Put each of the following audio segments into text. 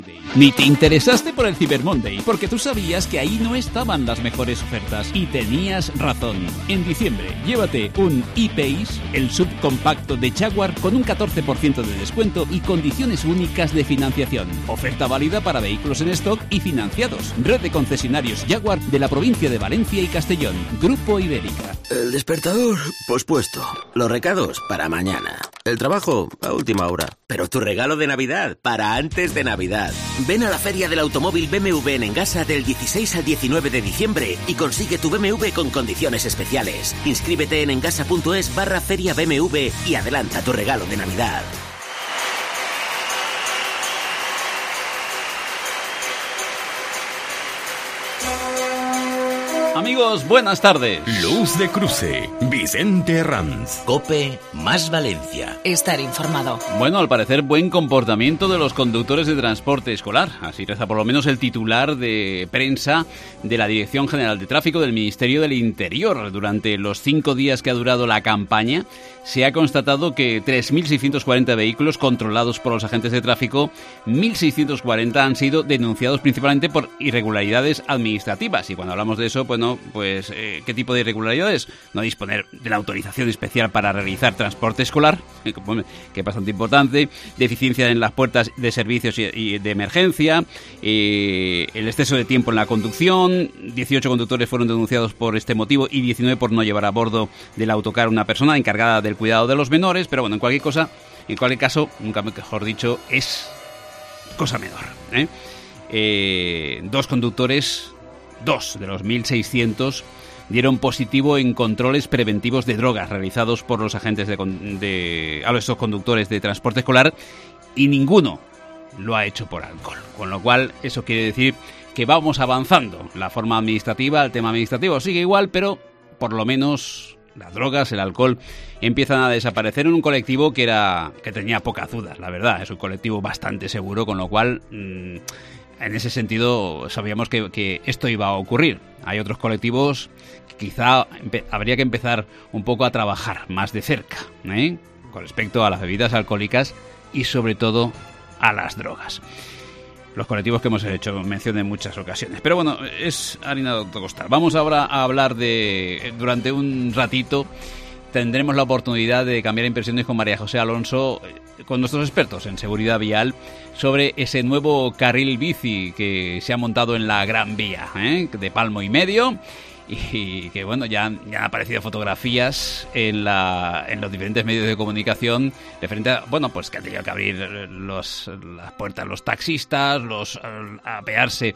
Ni te interesaste por el Cyber Monday, porque tú sabías que ahí no estaban las mejores ofertas. Y tenías razón. En diciembre, llévate un E-Pace, el subcompacto de Jaguar, con un 14% de descuento y condiciones únicas de financiación. Oferta válida para vehículos en stock y financiados. Red de concesionarios Jaguar de la provincia de Valencia y Castellón. Grupo Ibérica. El despertador, pospuesto. Los recados, para mañana. El trabajo, a última hora. Pero tu regalo de Navidad, para antes de Navidad. Ven a la Feria del Automóvil BMW en Engasa del 16 al 19 de diciembre y consigue tu BMW con condiciones especiales. Inscríbete en engasa.es/Feria BMW y adelanta tu regalo de Navidad. Amigos, buenas tardes. Luz de Cruce, Vicente Herranz. COPE más Valencia. Estar informado. Bueno, al parecer buen comportamiento de los conductores de transporte escolar. Así reza por lo menos el titular de prensa de la Dirección General de Tráfico del Ministerio del Interior. Durante los 5 días que ha durado la campaña, se ha constatado que 3.640 vehículos controlados por los agentes de tráfico, 1.640 han sido denunciados principalmente por irregularidades administrativas. Y cuando hablamos de eso, ¿qué tipo de irregularidades? No disponer de la autorización especial para realizar transporte escolar, que es bastante importante, deficiencia en las puertas de servicios y de emergencia, el exceso de tiempo en la conducción. 18 conductores fueron denunciados por este motivo y 19 por no llevar a bordo del autocar una persona encargada del cuidado de los menores. Pero bueno, en cualquier caso, nunca mejor dicho, es cosa menor, ¿eh? 2 conductores, 2 de los 1.600, dieron positivo en controles preventivos de drogas realizados por los agentes a estos conductores de transporte escolar, y ninguno lo ha hecho por alcohol. Con lo cual, eso quiere decir que vamos avanzando. La forma administrativa, el tema administrativo sigue igual, pero por lo menos las drogas, el alcohol, empiezan a desaparecer en un colectivo que tenía pocas dudas, la verdad. Es un colectivo bastante seguro, con lo cual en ese sentido sabíamos que esto iba a ocurrir. Hay otros colectivos que quizá habría que empezar un poco a trabajar más de cerca, con respecto a las bebidas alcohólicas y sobre todo a las drogas. Los colectivos que hemos hecho mención en muchas ocasiones. Pero bueno, es harina de otro costal. Vamos ahora a hablar durante un ratito, tendremos la oportunidad de cambiar impresiones con María José Alonso, con nuestros expertos en seguridad vial, sobre ese nuevo carril bici que se ha montado en la Gran Vía, de palmo y medio, y que bueno, ya han aparecido fotografías en los diferentes medios de comunicación referente a, pues que han tenido que abrir las puertas los taxistas, apearse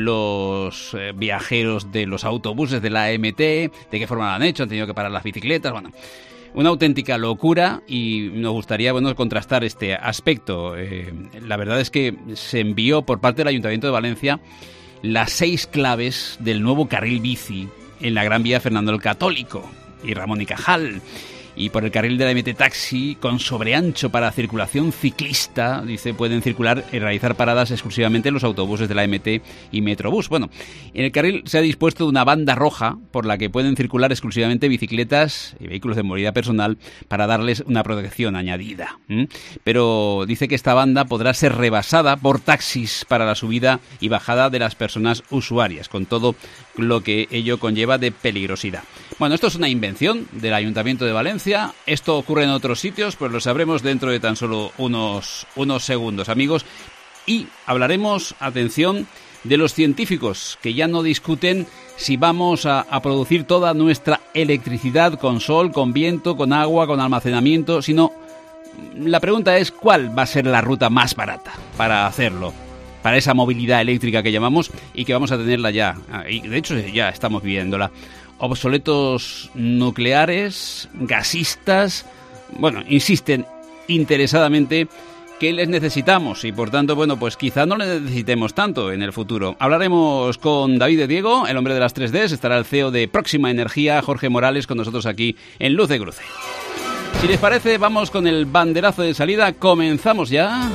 los viajeros de los autobuses de la AMT, de qué forma lo han hecho, han tenido que parar las bicicletas, una auténtica locura, y nos gustaría contrastar este aspecto. La verdad es que se envió por parte del Ayuntamiento de Valencia las 6 claves del nuevo carril bici en la Gran Vía Fernando el Católico y Ramón y Cajal, y por el carril de la MT Taxi con sobreancho para circulación ciclista. Dice, pueden circular y realizar paradas exclusivamente los autobuses de la MT y Metrobús. Bueno, en el carril se ha dispuesto una banda roja por la que pueden circular exclusivamente bicicletas y vehículos de movilidad personal para darles una protección añadida. Pero dice que esta banda podrá ser rebasada por taxis para la subida y bajada de las personas usuarias, con todo lo que ello conlleva de peligrosidad. Bueno, esto es una invención del Ayuntamiento de Valencia. Esto ocurre en otros sitios, pues lo sabremos dentro de tan solo unos segundos, amigos. Y hablaremos, atención, de los científicos que ya no discuten si vamos a producir toda nuestra electricidad con sol, con viento, con agua, con almacenamiento, sino la pregunta es cuál va a ser la ruta más barata para hacerlo, para esa movilidad eléctrica que llamamos y que vamos a tenerla ya. Y de hecho ya estamos viviéndola. Obsoletos nucleares, gasistas, insisten interesadamente que les necesitamos y por tanto, pues quizá no les necesitemos tanto en el futuro. Hablaremos con David de Diego, el hombre de las 3Ds, estará el CEO de Próxima Energía, Jorge Morales, con nosotros aquí en Luz de Cruce. Si les parece, vamos con el banderazo de salida, comenzamos ya.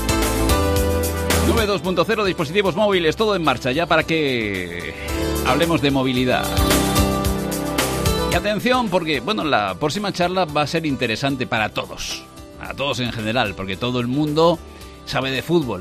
9.2.0, dispositivos móviles, todo en marcha ya para que hablemos de movilidad. Y atención, porque la próxima charla va a ser interesante para todos en general, porque todo el mundo sabe de fútbol,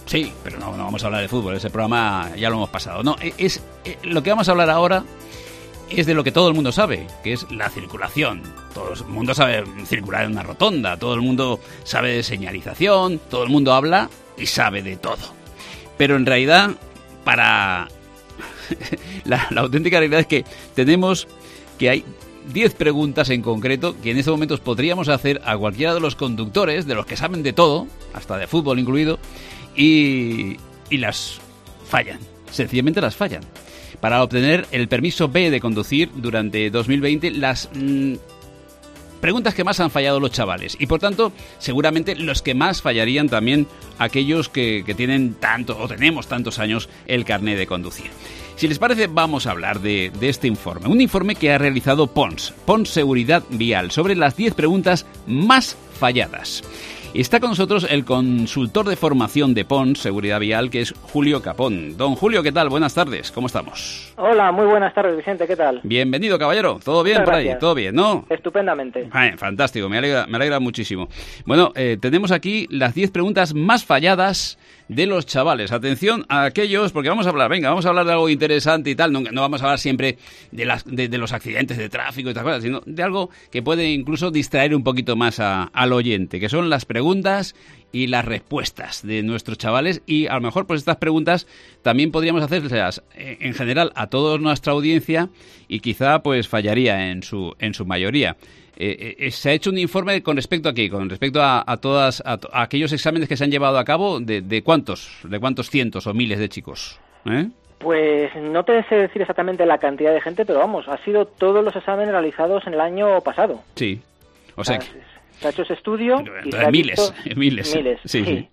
Sí, pero no vamos a hablar de fútbol, ese programa ya lo hemos pasado. No, lo que vamos a hablar ahora es de lo que todo el mundo sabe, que es la circulación. Todo el mundo sabe circular en una rotonda, todo el mundo sabe de señalización, todo el mundo habla y sabe de todo. Pero en realidad, para la auténtica realidad es que hay 10 preguntas en concreto que en estos momentos podríamos hacer a cualquiera de los conductores, de los que saben de todo, hasta de fútbol incluido, y las fallan, sencillamente las fallan. Para obtener el permiso B de conducir durante 2020, las preguntas que más han fallado los chavales, y por tanto seguramente los que más fallarían también aquellos que tienen tenemos tantos años el carné de conducir. Si les parece, vamos a hablar de este informe. Un informe que ha realizado Pons Seguridad Vial, sobre las 10 preguntas más falladas. Está con nosotros el consultor de formación de Pons Seguridad Vial, que es Julio Capón. Don Julio, ¿qué tal? Buenas tardes, ¿cómo estamos? Hola, muy buenas tardes, Vicente, ¿qué tal? Bienvenido, caballero. ¿Todo bien por ahí? ¿Todo bien, no? Estupendamente. Fantástico, me alegra muchísimo. Bueno, tenemos aquí las 10 preguntas más falladas de los chavales. Atención a aquellos, porque vamos a hablar de algo interesante y tal. No vamos a hablar siempre de los accidentes de tráfico y tal cosas, sino de algo que puede incluso distraer un poquito más al oyente, que son las preguntas y las respuestas de nuestros chavales. Y a lo mejor pues estas preguntas también podríamos hacérselas en general a toda nuestra audiencia, y quizá pues fallaría en su mayoría. Se ha hecho un informe con respecto a aquellos exámenes que se han llevado a cabo, de cuántos cientos o miles de chicos, ¿eh? Pues no te sé decir exactamente la cantidad de gente, pero vamos, ha sido todos los exámenes realizados en el año pasado. Sí, o sea, se ha hecho ese estudio y se ha miles. Sí.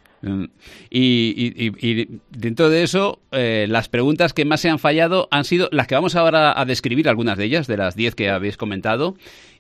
Y dentro de eso, las preguntas que más se han fallado han sido las que vamos ahora a describir, algunas de ellas, de las 10 que habéis comentado.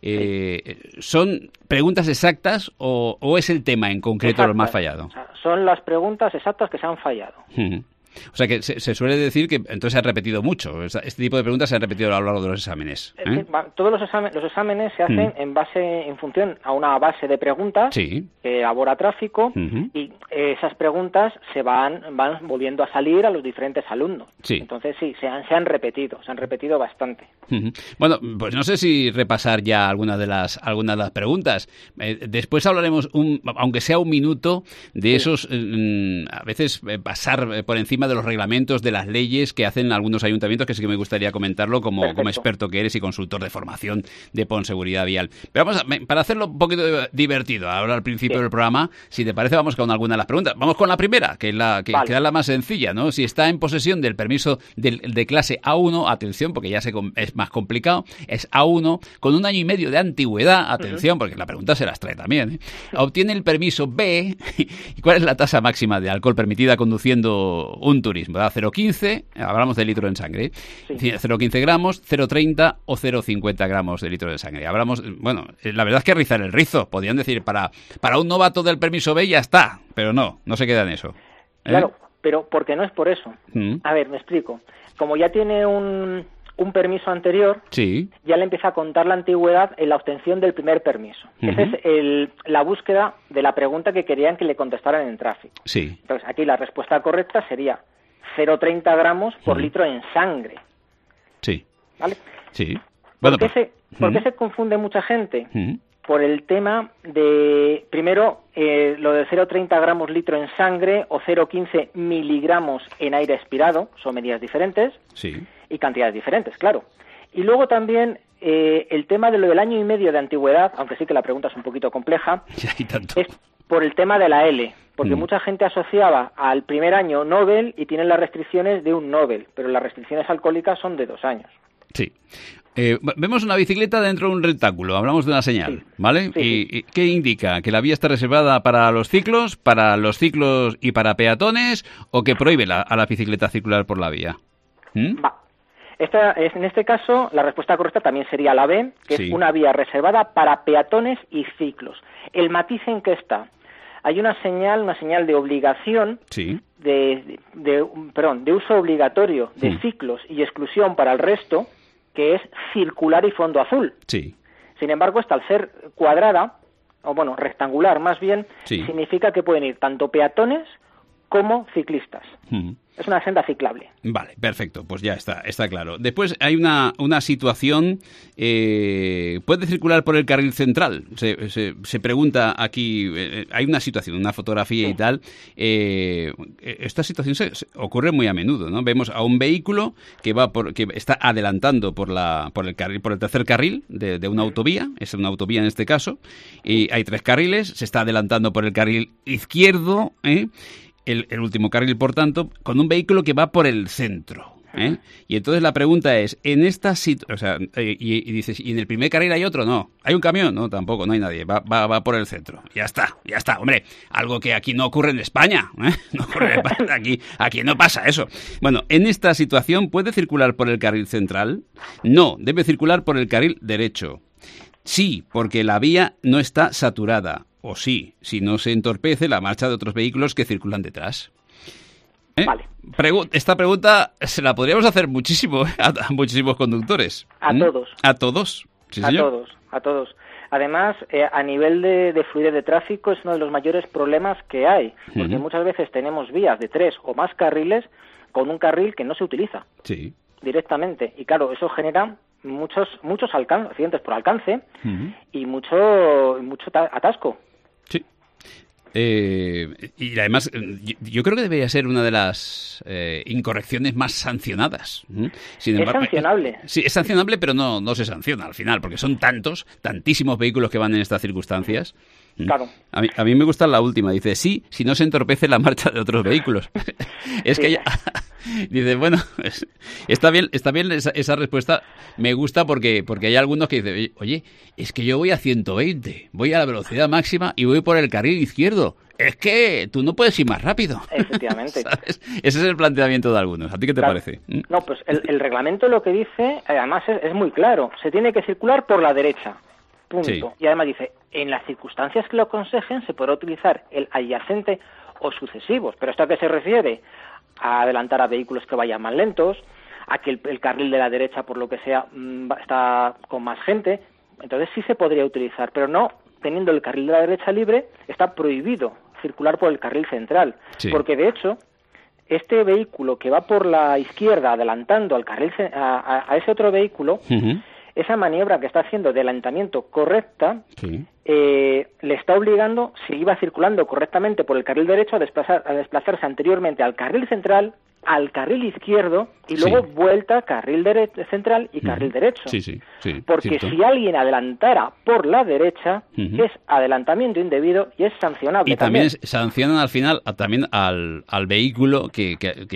¿Son preguntas exactas o es el tema en concreto lo más fallado? O sea, son las preguntas exactas que se han fallado. O sea que se suele decir que entonces se ha repetido mucho. Este tipo de preguntas se han repetido a lo largo de los exámenes. Todos los exámenes se hacen en función a una base de preguntas que elabora tráfico, y esas preguntas se van volviendo a salir a los diferentes alumnos. Entonces sí, se han repetido bastante. Bueno, pues no sé si repasar ya algunas de las preguntas. Después hablaremos, aunque sea un minuto, de esos, a veces pasar por encima de los reglamentos, de las leyes que hacen algunos ayuntamientos, que sí que me gustaría comentarlo como experto que eres y consultor de formación de Pons Seguridad Vial. Pero para hacerlo un poquito divertido, ahora al principio del programa, si te parece, vamos con alguna de las preguntas. Vamos con la primera, que es la más sencilla, ¿no? Si está en posesión del permiso de clase A1, atención, porque ya es más complicado, es A1, con 1 año y medio de antigüedad, atención, porque la pregunta se las trae también, ¿eh? Obtiene el permiso B. ¿Y cuál es la tasa máxima de alcohol permitida conduciendo un turismo? 0,15, hablamos de litro en sangre, 0,15 gramos, 0,30 o 0,50 gramos de litro de sangre. Hablamos, bueno, la verdad es que rizar el rizo. Podrían decir, para un novato del permiso B ya está, pero no se queda en eso, ¿eh? Claro, pero porque no es por eso. A ver, me explico. Como ya tiene un permiso anterior, ya le empieza a contar la antigüedad en la obtención del primer permiso. Esa es la búsqueda de la pregunta que querían que le contestaran en tráfico. Entonces, aquí la respuesta correcta sería 0,30 gramos por litro en sangre. ¿Vale? Bueno, ¿Por qué se confunde mucha gente? Por el tema de, primero, lo de 0,30 gramos litro en sangre o 0,15 miligramos en aire expirado, son medidas diferentes y cantidades diferentes, claro. Y luego también el tema de lo del año y medio de antigüedad, aunque sí que la pregunta es un poquito compleja, es por el tema de la L, porque mucha gente asociaba al primer año Nobel y tienen las restricciones de un Nobel, pero las restricciones alcohólicas son de 2 años. Vemos una bicicleta dentro de un rectángulo, hablamos de una señal, ¿vale? ¿Y qué indica? ¿Que la vía está reservada para los ciclos y para peatones, o que prohíbe a la bicicleta circular por la vía? En este caso, la respuesta correcta también sería la B, que es una vía reservada para peatones y ciclos. El matiz en que está. Hay una señal de obligación de uso obligatorio de ciclos y exclusión para el resto, que es circular y fondo azul. Sin embargo, esta, al ser cuadrada, o bueno, rectangular más bien, significa que pueden ir tanto peatones como ciclistas. Es una senda ciclable. Vale, perfecto, pues ya está claro. Después hay una situación, ¿puede circular por el carril central? Se pregunta aquí, hay una situación, una fotografía y tal. Esta situación se ocurre muy a menudo, ¿no? Vemos a un vehículo que está adelantando por el tercer carril de una autovía, es una autovía en este caso, y hay 3 carriles, se está adelantando por el carril izquierdo, el último carril, por tanto, con un vehículo que va por el centro. Y entonces la pregunta es, en esta situación, y dices, ¿y en el primer carril hay otro? No. ¿Hay un camión? No, tampoco, no hay nadie. Va por el centro. Ya está. Hombre, algo que aquí no ocurre en España. No ocurre en España. Aquí no pasa eso. Bueno, en esta situación, ¿puede circular por el carril central? No, debe circular por el carril derecho. Sí, porque la vía no está saturada. O sí, si no se entorpece la marcha de otros vehículos que circulan detrás. Vale. Esta pregunta se la podríamos hacer muchísimo a muchísimos conductores. A todos. ¿A todos? Sí, señor. A todos. Además, a nivel de fluidez de tráfico es uno de los mayores problemas que hay, porque muchas veces tenemos vías de 3 o más carriles con un carril que no se utiliza directamente. Y claro, eso genera muchos accidentes por alcance y mucho atasco. Sí. Y además, yo creo que debería ser una de las incorrecciones más sancionadas. Sin embargo, es sancionable. Sí, es sancionable, pero no se sanciona al final, porque son tantísimos vehículos que van en estas circunstancias. Claro. A mí me gusta la última. Dice, sí, si no se entorpece la marcha de otros vehículos. Es que dice, bueno, está bien esa respuesta. Me gusta porque hay algunos que dicen, oye, es que yo voy a 120, voy a la velocidad máxima y voy por el carril izquierdo. Es que tú no puedes ir más rápido. Efectivamente. ¿Sabes? Ese es el planteamiento de algunos. ¿A ti qué te parece? No, pues el reglamento lo que dice, además es muy claro. Se tiene que circular por la derecha. Punto. Sí. Y además dice, en las circunstancias que lo aconsejen se podrá utilizar el adyacente o sucesivos. ¿Pero esto a qué se refiere? A adelantar a vehículos que vayan más lentos, a que el carril de la derecha, por lo que sea, está con más gente. Entonces sí se podría utilizar, pero no, teniendo el carril de la derecha libre, está prohibido circular por el carril central. Sí. Porque de hecho, este vehículo que va por la izquierda adelantando al carril a ese otro vehículo, esa maniobra que está haciendo de adelantamiento correcta, le está obligando, si iba circulando correctamente por el carril derecho, a desplazarse anteriormente al carril central, al carril izquierdo y luego vuelta a carril central y carril derecho. Sí, porque cierto. Si alguien adelantara por la derecha, es adelantamiento indebido y es sancionable. Y también sancionan al final también al vehículo que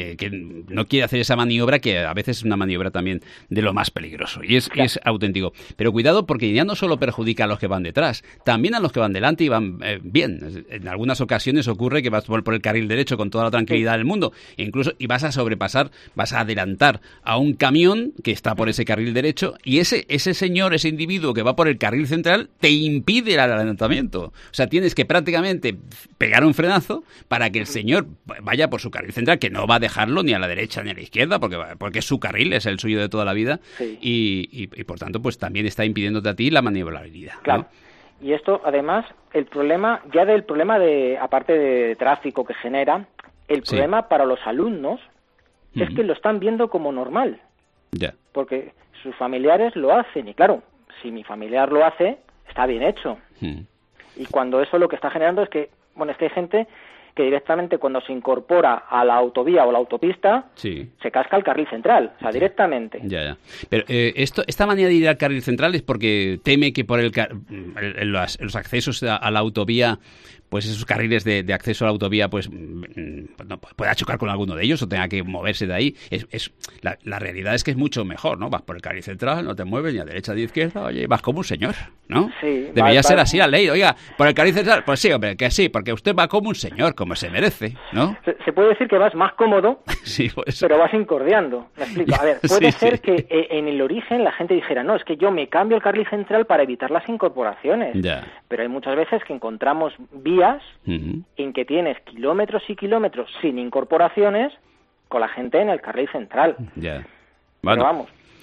no quiere hacer esa maniobra, que a veces es una maniobra también de lo más peligroso. Y es auténtico. Pero cuidado, porque ya no solo perjudica a los que van detrás, también a los que van delante y van bien. En algunas ocasiones ocurre que vas por el carril derecho con toda la tranquilidad del mundo, e incluso vas a sobrepasar, vas a adelantar a un camión que está por ese carril derecho, y ese señor, ese individuo que va por el carril central, te impide el adelantamiento. O sea, tienes que prácticamente pegar un frenazo para que el señor vaya por su carril central, que no va a dejarlo ni a la derecha ni a la izquierda, porque es su carril, es el suyo de toda la vida, y por tanto, pues también está impidiéndote a ti la maniobrabilidad. Claro. ¿No? Y esto, además, el problema de, aparte de tráfico que genera, el problema para los alumnos es que lo están viendo como normal. Porque sus familiares lo hacen. Y claro, si mi familiar lo hace, está bien hecho. Y cuando eso lo que está generando es que hay gente que directamente cuando se incorpora a la autovía o la autopista, se casca el carril central, o sea, directamente. Pero esta manera de ir al carril central es porque teme que por los accesos a la autovía, pues esos carriles de acceso a la autovía, pues no, pueda chocar con alguno de ellos o tenga que moverse de ahí. La realidad es que es mucho mejor, ¿no? Vas por el carril central, no te mueves ni a derecha ni a izquierda, oye, vas como un señor, ¿no? Sí, debería ser así la ley. Oiga, por el carril central, pues sí, hombre, que sí, porque usted va como un señor, como se merece, ¿no? Se puede decir que vas más cómodo, pues, pero vas incordiando. Me explico. A ver, puede ser que en el origen la gente dijera, no, es que yo me cambio el carril central para evitar las incorporaciones. Pero hay muchas veces que encontramos vías en que tienes kilómetros y kilómetros sin incorporaciones con la gente en el carril central. Bueno. Pero vamos.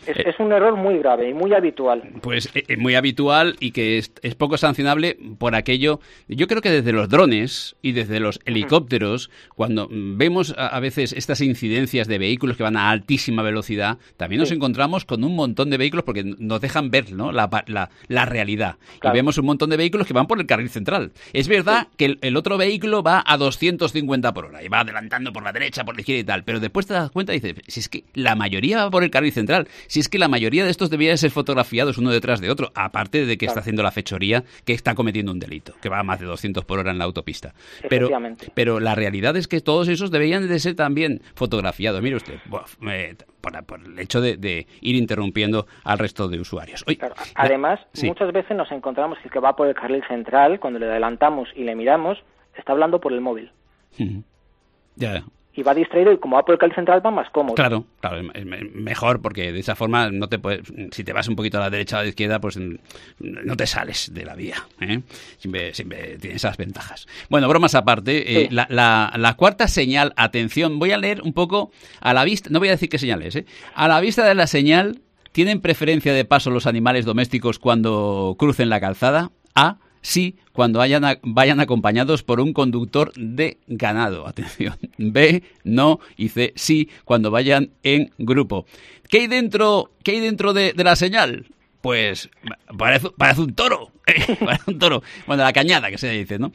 Es un error muy grave y muy habitual. Pues muy habitual y que es poco sancionable por aquello. Yo creo que desde los drones y desde los helicópteros, cuando vemos a veces estas incidencias de vehículos que van a altísima velocidad, también nos encontramos con un montón de vehículos porque nos dejan ver, ¿no?, la realidad. Claro. Y vemos un montón de vehículos que van por el carril central. Es verdad que el otro vehículo va a 250 por hora y va adelantando por la derecha, por la izquierda y tal, pero después te das cuenta y dices, si es que la mayoría va por el carril central, si es que la mayoría de estos debían ser fotografiados uno detrás de otro, aparte de que está haciendo la fechoría, que está cometiendo un delito, que va a más de 200 por hora en la autopista. Pero la realidad es que todos esos deberían de ser también fotografiados. Mire usted, por el hecho de ir interrumpiendo al resto de usuarios. Claro. Además, muchas veces nos encontramos que el que va por el carril central, cuando le adelantamos y le miramos, está hablando por el móvil. Ya. Y va distraído y como va por el carril central va más cómodo. Claro, es mejor porque de esa forma no te puedes, si te vas un poquito a la derecha o a la izquierda, pues no te sales de la vía, ¿eh? Siempre tienes esas ventajas. Bueno, bromas aparte, la cuarta señal, atención, voy a leer un poco a la vista, no voy a decir qué señales, a la vista de la señal, ¿tienen preferencia de paso los animales domésticos cuando crucen la calzada? A. Sí, cuando vayan acompañados por un conductor de ganado. Atención. B, no. Y C, sí, cuando vayan en grupo. ¿Qué hay dentro de la señal? Pues parece un toro. Parece un toro. Bueno, la cañada, que se dice, ¿no?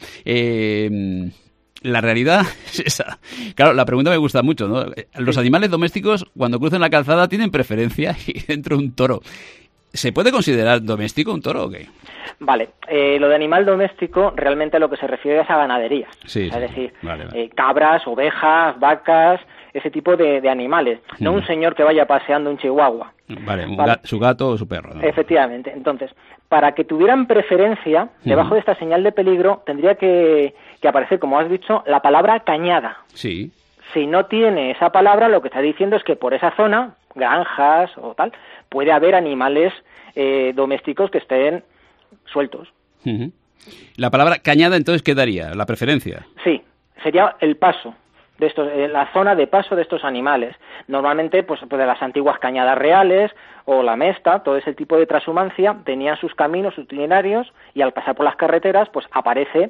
La realidad es esa. Claro, la pregunta me gusta mucho, ¿no? Los animales domésticos, cuando cruzan la calzada, tienen preferencia y dentro un toro. ¿Se puede considerar doméstico un toro o qué? Vale, lo de animal doméstico realmente a lo que se refiere es a ganadería. Sí, es decir, vale. Cabras, ovejas, vacas, ese tipo de animales. No un señor que vaya paseando un chihuahua. Vale, su gato o su perro, ¿no? Efectivamente. Entonces, para que tuvieran preferencia, debajo de esta señal de peligro tendría que aparecer, como has dicho, la palabra cañada. Sí. Si no tiene esa palabra, lo que está diciendo es que por esa zona, granjas o tal, puede haber animales domésticos que estén sueltos. La palabra cañada, entonces, ¿qué daría? ¿La preferencia? Sí, sería el paso de estos, la zona de paso de estos animales. Normalmente, pues de las antiguas cañadas reales o la mesta, todo ese tipo de transhumancia, tenían sus caminos, sus itinerarios, y al pasar por las carreteras, pues aparece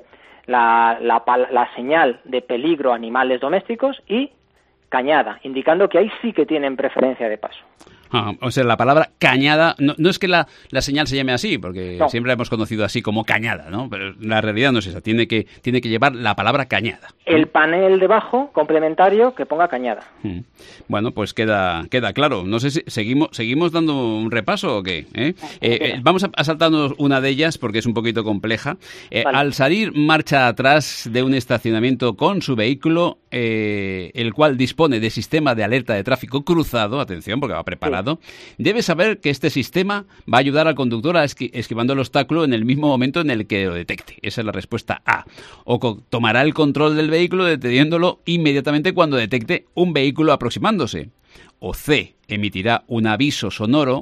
la señal de peligro animales domésticos y cañada, indicando que ahí sí que tienen preferencia de paso. O sea, la palabra cañada, no es que la señal se llame así, porque siempre la hemos conocido así como cañada, ¿no? Pero la realidad no es esa, tiene que llevar la palabra cañada. El panel debajo, complementario, que ponga cañada. Bueno, pues queda claro. No sé si seguimos dando un repaso o qué. Vamos a saltarnos una de ellas porque es un poquito compleja. Vale. Al salir marcha atrás de un estacionamiento con su vehículo, el cual dispone de sistema de alerta de tráfico cruzado, atención, porque va preparado, debe saber que este sistema va a ayudar al conductor a esquivando el obstáculo en el mismo momento en el que lo detecte. Esa es la respuesta A. O tomará el control del vehículo deteniéndolo inmediatamente cuando detecte un vehículo aproximándose. O C. Emitirá un aviso sonoro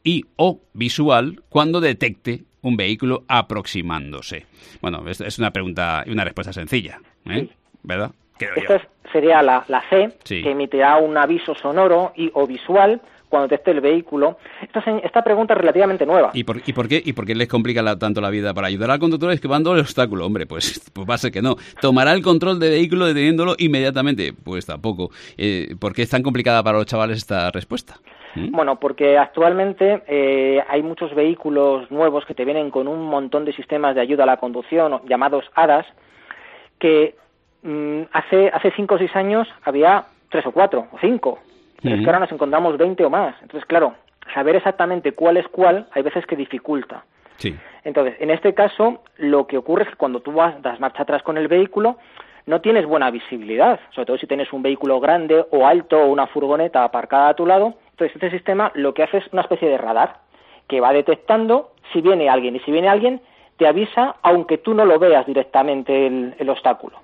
o visual cuando detecte un vehículo aproximándose. Bueno, es una pregunta y una respuesta sencilla, ¿verdad? Esta sería la C, que emitirá un aviso sonoro o visual cuando detecte el vehículo. Esta pregunta es relativamente nueva. ¿Y por qué les complica tanto la vida? ¿Para ayudar al conductor esquivando el obstáculo? Hombre, pues va a ser que no. ¿Tomará el control del vehículo deteniéndolo inmediatamente? Pues tampoco. ¿Por qué es tan complicada para los chavales esta respuesta? Bueno, porque actualmente hay muchos vehículos nuevos que te vienen con un montón de sistemas de ayuda a la conducción, llamados ADAS, que hace 5 o 6 años había 3 o 4 o 5. Pero es que ahora nos encontramos 20 o más. Entonces, claro, saber exactamente cuál es cuál hay veces que dificulta. Sí. Entonces, en este caso, lo que ocurre es que cuando tú das marcha atrás con el vehículo, no tienes buena visibilidad, sobre todo si tienes un vehículo grande o alto o una furgoneta aparcada a tu lado. Entonces, este sistema lo que hace es una especie de radar que va detectando si viene alguien, y si viene alguien te avisa aunque tú no lo veas directamente el obstáculo.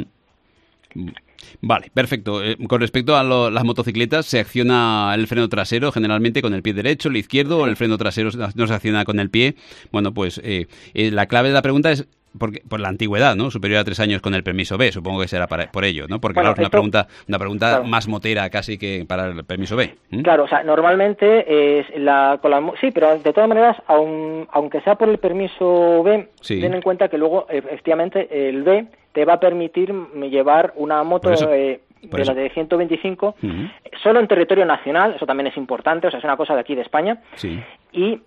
Vale, perfecto. Con respecto a las motocicletas, se acciona el freno trasero generalmente con el pie derecho, el izquierdo, o el freno trasero no se acciona con el pie. Bueno, pues la clave de la pregunta es por la antigüedad, ¿no? Superior a 3 años con el permiso B, supongo que será por ello, ¿no? Porque bueno, claro, es una pregunta claro, más motera casi que para el permiso B. Claro, o sea, normalmente sí, pero de todas maneras, aunque sea por el permiso B, sí, ten en cuenta que luego efectivamente el B te va a permitir llevar una moto de la de 125 solo en territorio nacional, eso también es importante, o sea, es una cosa de aquí de España, sí. Y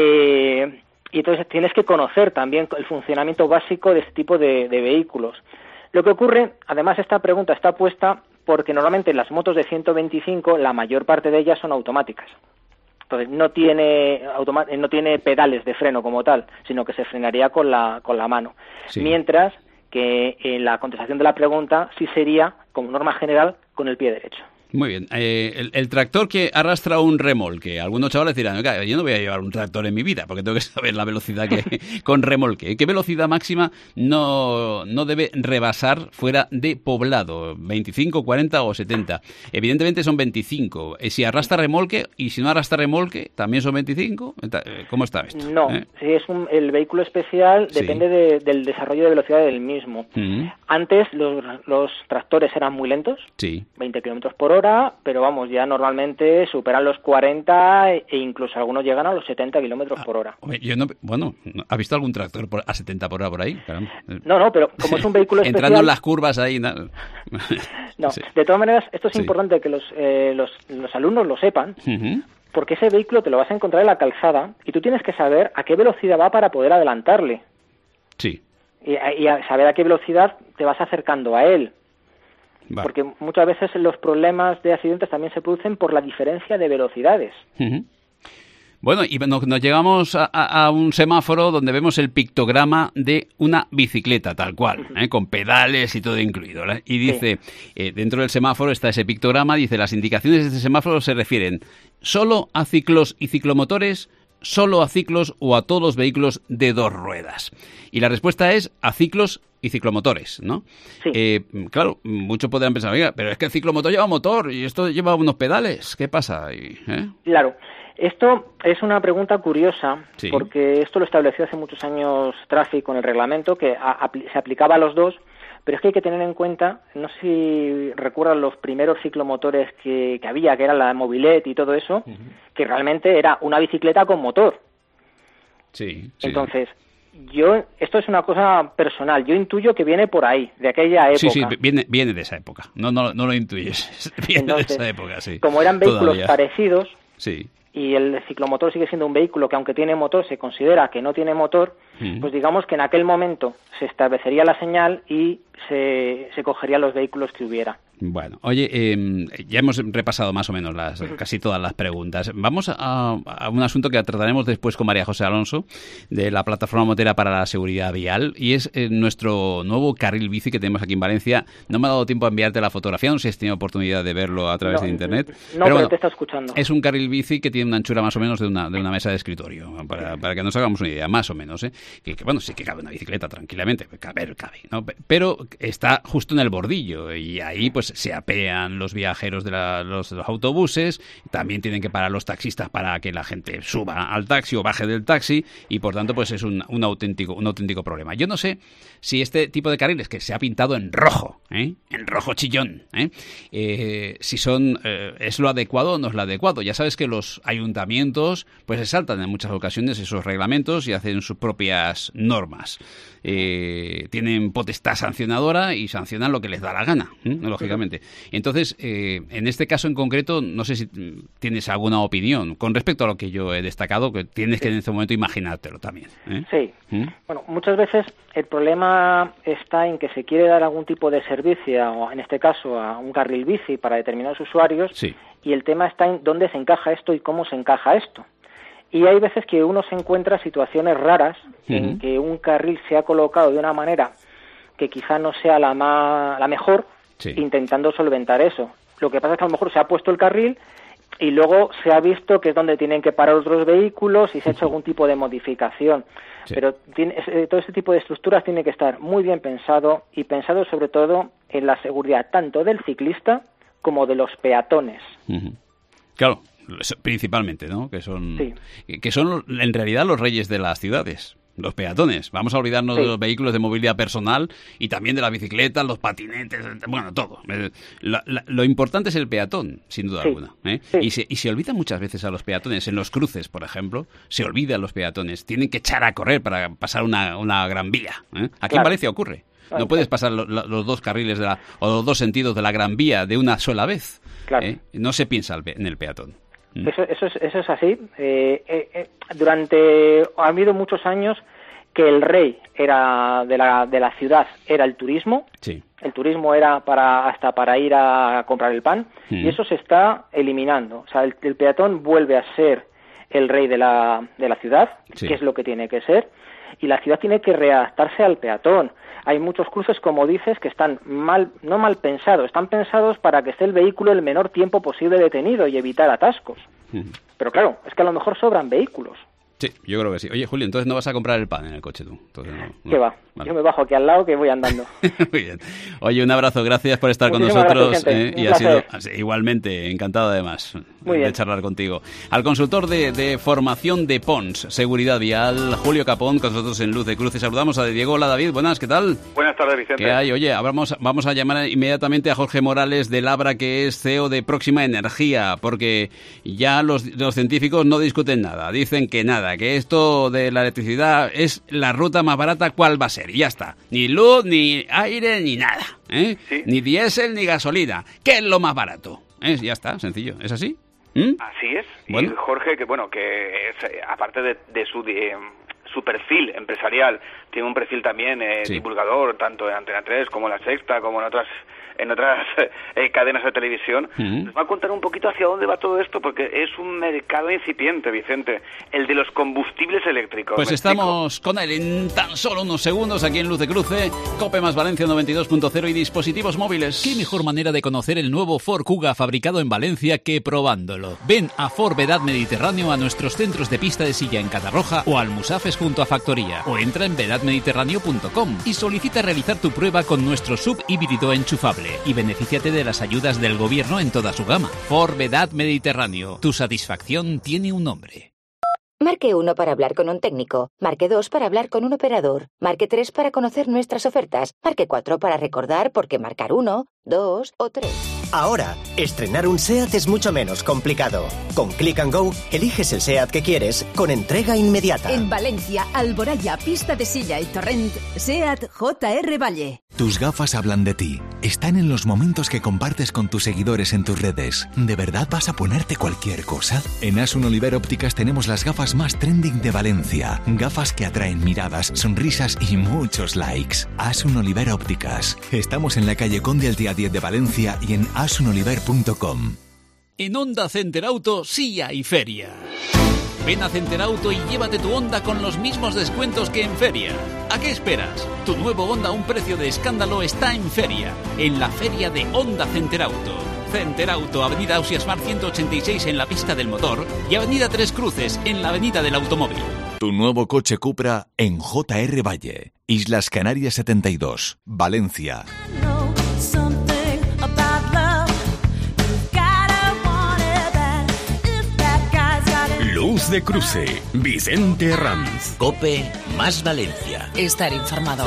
entonces tienes que conocer también el funcionamiento básico de este tipo de vehículos. Lo que ocurre, además esta pregunta está puesta porque normalmente las motos de 125, la mayor parte de ellas son automáticas. Entonces no tiene pedales de freno como tal, sino que se frenaría con la mano. Sí. Mientras que en la contestación de la pregunta sí sería, como norma general, con el pie derecho. Muy bien. El tractor que arrastra un remolque. Algunos chavales dirán, yo no voy a llevar un tractor en mi vida porque tengo que saber la velocidad que con remolque. ¿Qué velocidad máxima no debe rebasar fuera de poblado? ¿25, 40 o 70? Evidentemente son 25. Si arrastra remolque y si no arrastra remolque, ¿también son 25? ¿Cómo está esto? No, si es el vehículo especial depende del desarrollo de velocidad del mismo. Antes los tractores eran muy lentos, 20 kilómetros por hora, pero vamos, ya normalmente superan los 40 e incluso algunos llegan a los 70 kilómetros por hora. ¿Ha visto algún tractor a 70 por hora por ahí? Caramba. No, pero como es un vehículo especial... Entrando en las curvas ahí... No, de todas maneras, esto es importante que los alumnos lo sepan, porque ese vehículo te lo vas a encontrar en la calzada y tú tienes que saber a qué velocidad va para poder adelantarle. Sí. Y a saber a qué velocidad te vas acercando a él. Vale. Porque muchas veces los problemas de accidentes también se producen por la diferencia de velocidades. Bueno, y nos llegamos a un semáforo donde vemos el pictograma de una bicicleta, tal cual, con pedales y todo incluido, ¿verdad? Y dice, dentro del semáforo está ese pictograma, dice, las indicaciones de este semáforo se refieren solo a ciclos y ciclomotores, solo a ciclos o a todos los vehículos de 2 ruedas. Y la respuesta es a ciclos y ciclomotores, ¿no? Sí. Claro, muchos podrán pensar, oiga, pero es que el ciclomotor lleva motor y esto lleva unos pedales, ¿qué pasa? Claro, esto es una pregunta curiosa, porque esto lo estableció hace muchos años Tráfico en el reglamento, que se aplicaba a los dos, pero es que hay que tener en cuenta, no sé si recuerdan los primeros ciclomotores que había, que era la Mobilet y todo eso, que realmente era una bicicleta con motor. Sí. Entonces, esto es una cosa personal, yo intuyo que viene por ahí, de aquella época. Sí, viene de esa época, no lo intuyes, viene Entonces, de esa época, sí. Como eran vehículos parecidos, sí, y el ciclomotor sigue siendo un vehículo que aunque tiene motor se considera que no tiene motor, pues digamos que en aquel momento se establecería la señal y se cogerían los vehículos que hubiera. Bueno, oye, ya hemos repasado más o menos casi todas las preguntas. Vamos a un asunto que trataremos después con María José Alonso, de la Plataforma Motera para la Seguridad Vial, y es nuestro nuevo carril bici que tenemos aquí en Valencia. No me ha dado tiempo a enviarte la fotografía, no sé si has tenido oportunidad de verlo a través de internet. Pero bueno, te está escuchando. Es un carril bici que tiene una anchura más o menos de una mesa de escritorio, para que nos hagamos una idea, más o menos, que bueno, sí que cabe una bicicleta tranquilamente, cabe, ¿no? Pero está justo en el bordillo, y ahí pues se apean los viajeros de los autobuses, también tienen que parar los taxistas para que la gente suba al taxi o baje del taxi, y por tanto pues es un auténtico problema. Yo no sé si este tipo de carriles que se ha pintado en rojo, en rojo chillón, si es lo adecuado o no es lo adecuado. Ya sabes que los ayuntamientos pues se saltan en muchas ocasiones esos reglamentos y hacen sus propias normas. Tienen potestad sancionadora y sancionan lo que les da la gana, lógicamente. Entonces, en este caso en concreto, no sé si tienes alguna opinión con respecto a lo que yo he destacado, que tienes que en este momento imaginártelo también. Sí. Bueno, muchas veces el problema está en que se quiere dar algún tipo de servicio, o en este caso a un carril bici para determinados usuarios, y el tema está en dónde se encaja esto y cómo se encaja esto. Y hay veces que uno se encuentra situaciones raras en que un carril se ha colocado de una manera que quizá no sea la mejor, intentando solventar eso. Lo que pasa es que a lo mejor se ha puesto el carril y luego se ha visto que es donde tienen que parar otros vehículos y se ha hecho algún tipo de modificación. Pero todo este tipo de estructuras tiene que estar muy bien pensado, y pensado sobre todo en la seguridad tanto del ciclista como de los peatones. Claro, principalmente, ¿no? Que son en realidad los reyes de las ciudades. los peatones. Vamos a olvidarnos de los vehículos de movilidad personal y también de las bicicletas, los patinetes, bueno, todo. Lo importante es el peatón, sin duda alguna. Y se olvida muchas veces a los peatones. En los cruces, por ejemplo, se olvida a los peatones. Tienen que echar a correr para pasar una gran vía. Aquí en Valencia ocurre. No puedes pasar los dos carriles o los dos sentidos de la Gran Vía de una sola vez. Claro. No se piensa en el peatón. Eso es así. Ha habido muchos años que el rey era de la ciudad era el turismo. Sí. El turismo era hasta para ir a comprar el pan. Y eso se está eliminando. O sea, el peatón vuelve a ser el rey de la ciudad, que es lo que tiene que ser. Y la ciudad tiene que readaptarse al peatón. Hay muchos cruces, como dices, que están no mal pensados, están pensados para que esté el vehículo el menor tiempo posible detenido y evitar atascos. Pero claro, es que a lo mejor sobran vehículos. Sí, yo creo que sí. Oye, Julio, entonces no vas a comprar el pan en el coche tú. Entonces, no. ¿Qué va? Vale. Yo me bajo aquí al lado que voy andando. Muy bien. Oye, un abrazo, gracias por estar con nosotros. Y ha sido igualmente encantado además de charlar contigo. Al consultor de formación de PONS, Seguridad Vial, Julio Capón, con nosotros en Luz de Cruces. Saludamos a Diego. Hola, David, buenas, ¿qué tal? Buenas tardes, Vicente. ¿Qué hay? Oye, vamos a llamar inmediatamente a Jorge Morales de Labra, que es CEO de Próxima Energía, porque ya los científicos no discuten nada, dicen que nada, que esto de la electricidad es la ruta más barata, ¿cuál va a ser? Y ya está. Ni luz, ni aire, ni nada. ¿Sí? Ni diésel, ni gasolina. ¿Qué es lo más barato? Ya está, sencillo. ¿Es así? Así es. Bueno. Y Jorge, que es, aparte de su perfil empresarial, tiene un perfil también divulgador, tanto en Antena 3 como en La Sexta, como en otras cadenas de televisión. Nos va a contar un poquito hacia dónde va todo esto, porque es un mercado incipiente, Vicente, el de los combustibles eléctricos. Pues estamos con él en tan solo unos segundos aquí en Luz de Cruce, Cope más Valencia 92.0 y dispositivos móviles. ¿Qué mejor manera de conocer el nuevo Ford Kuga fabricado en Valencia que probándolo? Ven a Ford Vedad Mediterráneo, a nuestros centros de pista de silla en Catarroja o al Musafes junto a Factoría, o entra en vedadmediterráneo.com y solicita realizar tu prueba con nuestro sub híbrido enchufable y benefíciate de las ayudas del gobierno en toda su gama. Ford Vedad Mediterráneo. Tu satisfacción tiene un nombre. Marque 1 para hablar con un técnico. Marque 2 para hablar con un operador. Marque 3 para conocer nuestras ofertas. Marque 4 para recordar por qué marcar 1, 2 o 3. Ahora, estrenar un SEAT es mucho menos complicado. Con Click & Go, eliges el SEAT que quieres con entrega inmediata. En Valencia, Alboraya, Pista de Silla y Torrent, SEAT JR Valle. Tus gafas hablan de ti. Están en los momentos que compartes con tus seguidores en tus redes. ¿De verdad vas a ponerte cualquier cosa? En Asun Oliver Ópticas tenemos las gafas más trending de Valencia. Gafas que atraen miradas, sonrisas y muchos likes. Asun Oliver Ópticas. Estamos en la calle Conde al día 10 de Valencia y en asunoliver.com. En Honda Center Auto sí hay feria. Ven a Center Auto y llévate tu Honda con los mismos descuentos que en feria. ¿A qué esperas? Tu nuevo Honda a un precio de escándalo está en feria, en la feria de Honda Center Auto. Center Auto, Avenida Ausiasmar 186 en la pista del motor y Avenida Tres Cruces en la Avenida del Automóvil. Tu nuevo coche Cupra en JR Valle, Islas Canarias 72, Valencia. Luz de Cruce, Vicente Ranz. Cope más Valencia. Estar informado.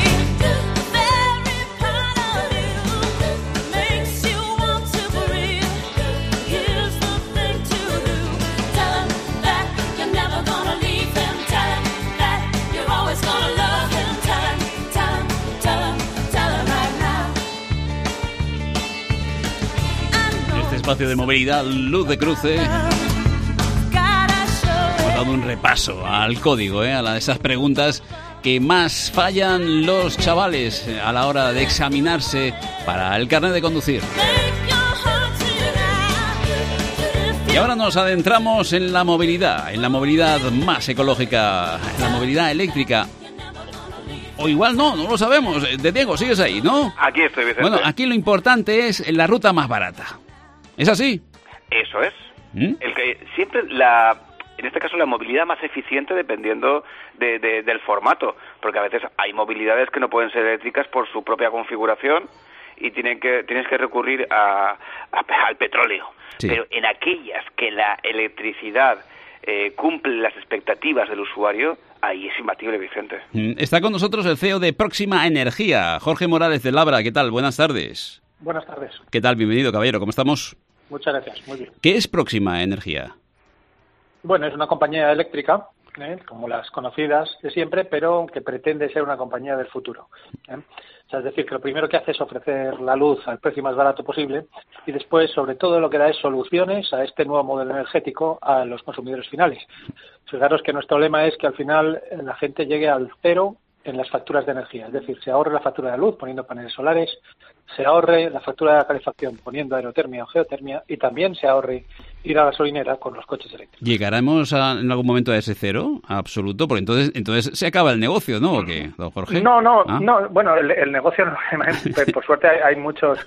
Este espacio de movilidad, Luz de Cruce. Dado un repaso al código, a esas preguntas que más fallan los chavales a la hora de examinarse para el carnet de conducir. Y ahora nos adentramos en la movilidad más ecológica, en la movilidad eléctrica. O igual no lo sabemos. De Diego, sigues ahí, ¿no? Aquí estoy, Vicente. Bueno, aquí lo importante es la ruta más barata. ¿Es así? Eso es. El que siempre en este caso la movilidad más eficiente dependiendo del formato, porque a veces hay movilidades que no pueden ser eléctricas por su propia configuración y tienes que recurrir al petróleo. Sí. Pero en aquellas que la electricidad cumple las expectativas del usuario, ahí es imbatible, Vicente. Está con nosotros el CEO de Próxima Energía, Jorge Morales de Labra. ¿Qué tal? Buenas tardes. Buenas tardes. ¿Qué tal? Bienvenido, caballero. ¿Cómo estamos? Muchas gracias. Muy bien. ¿Qué es Próxima Energía? Bueno, es una compañía eléctrica, como las conocidas de siempre, pero que pretende ser una compañía del futuro. O sea, es decir, que lo primero que hace es ofrecer la luz al precio más barato posible y después, sobre todo, lo que da es soluciones a este nuevo modelo energético a los consumidores finales. Fijaros que nuestro lema es que al final la gente llegue al cero en las facturas de energía, es decir, se ahorre la factura de luz poniendo paneles solares, se ahorre la factura de la calefacción poniendo aerotermia o geotermia y también se ahorre ir a la gasolinera con los coches eléctricos. ¿Llegaremos en algún momento a ese cero absoluto? Porque entonces se acaba el negocio, ¿no? ¿O qué, don Jorge? No. Bueno, el negocio, por suerte hay muchos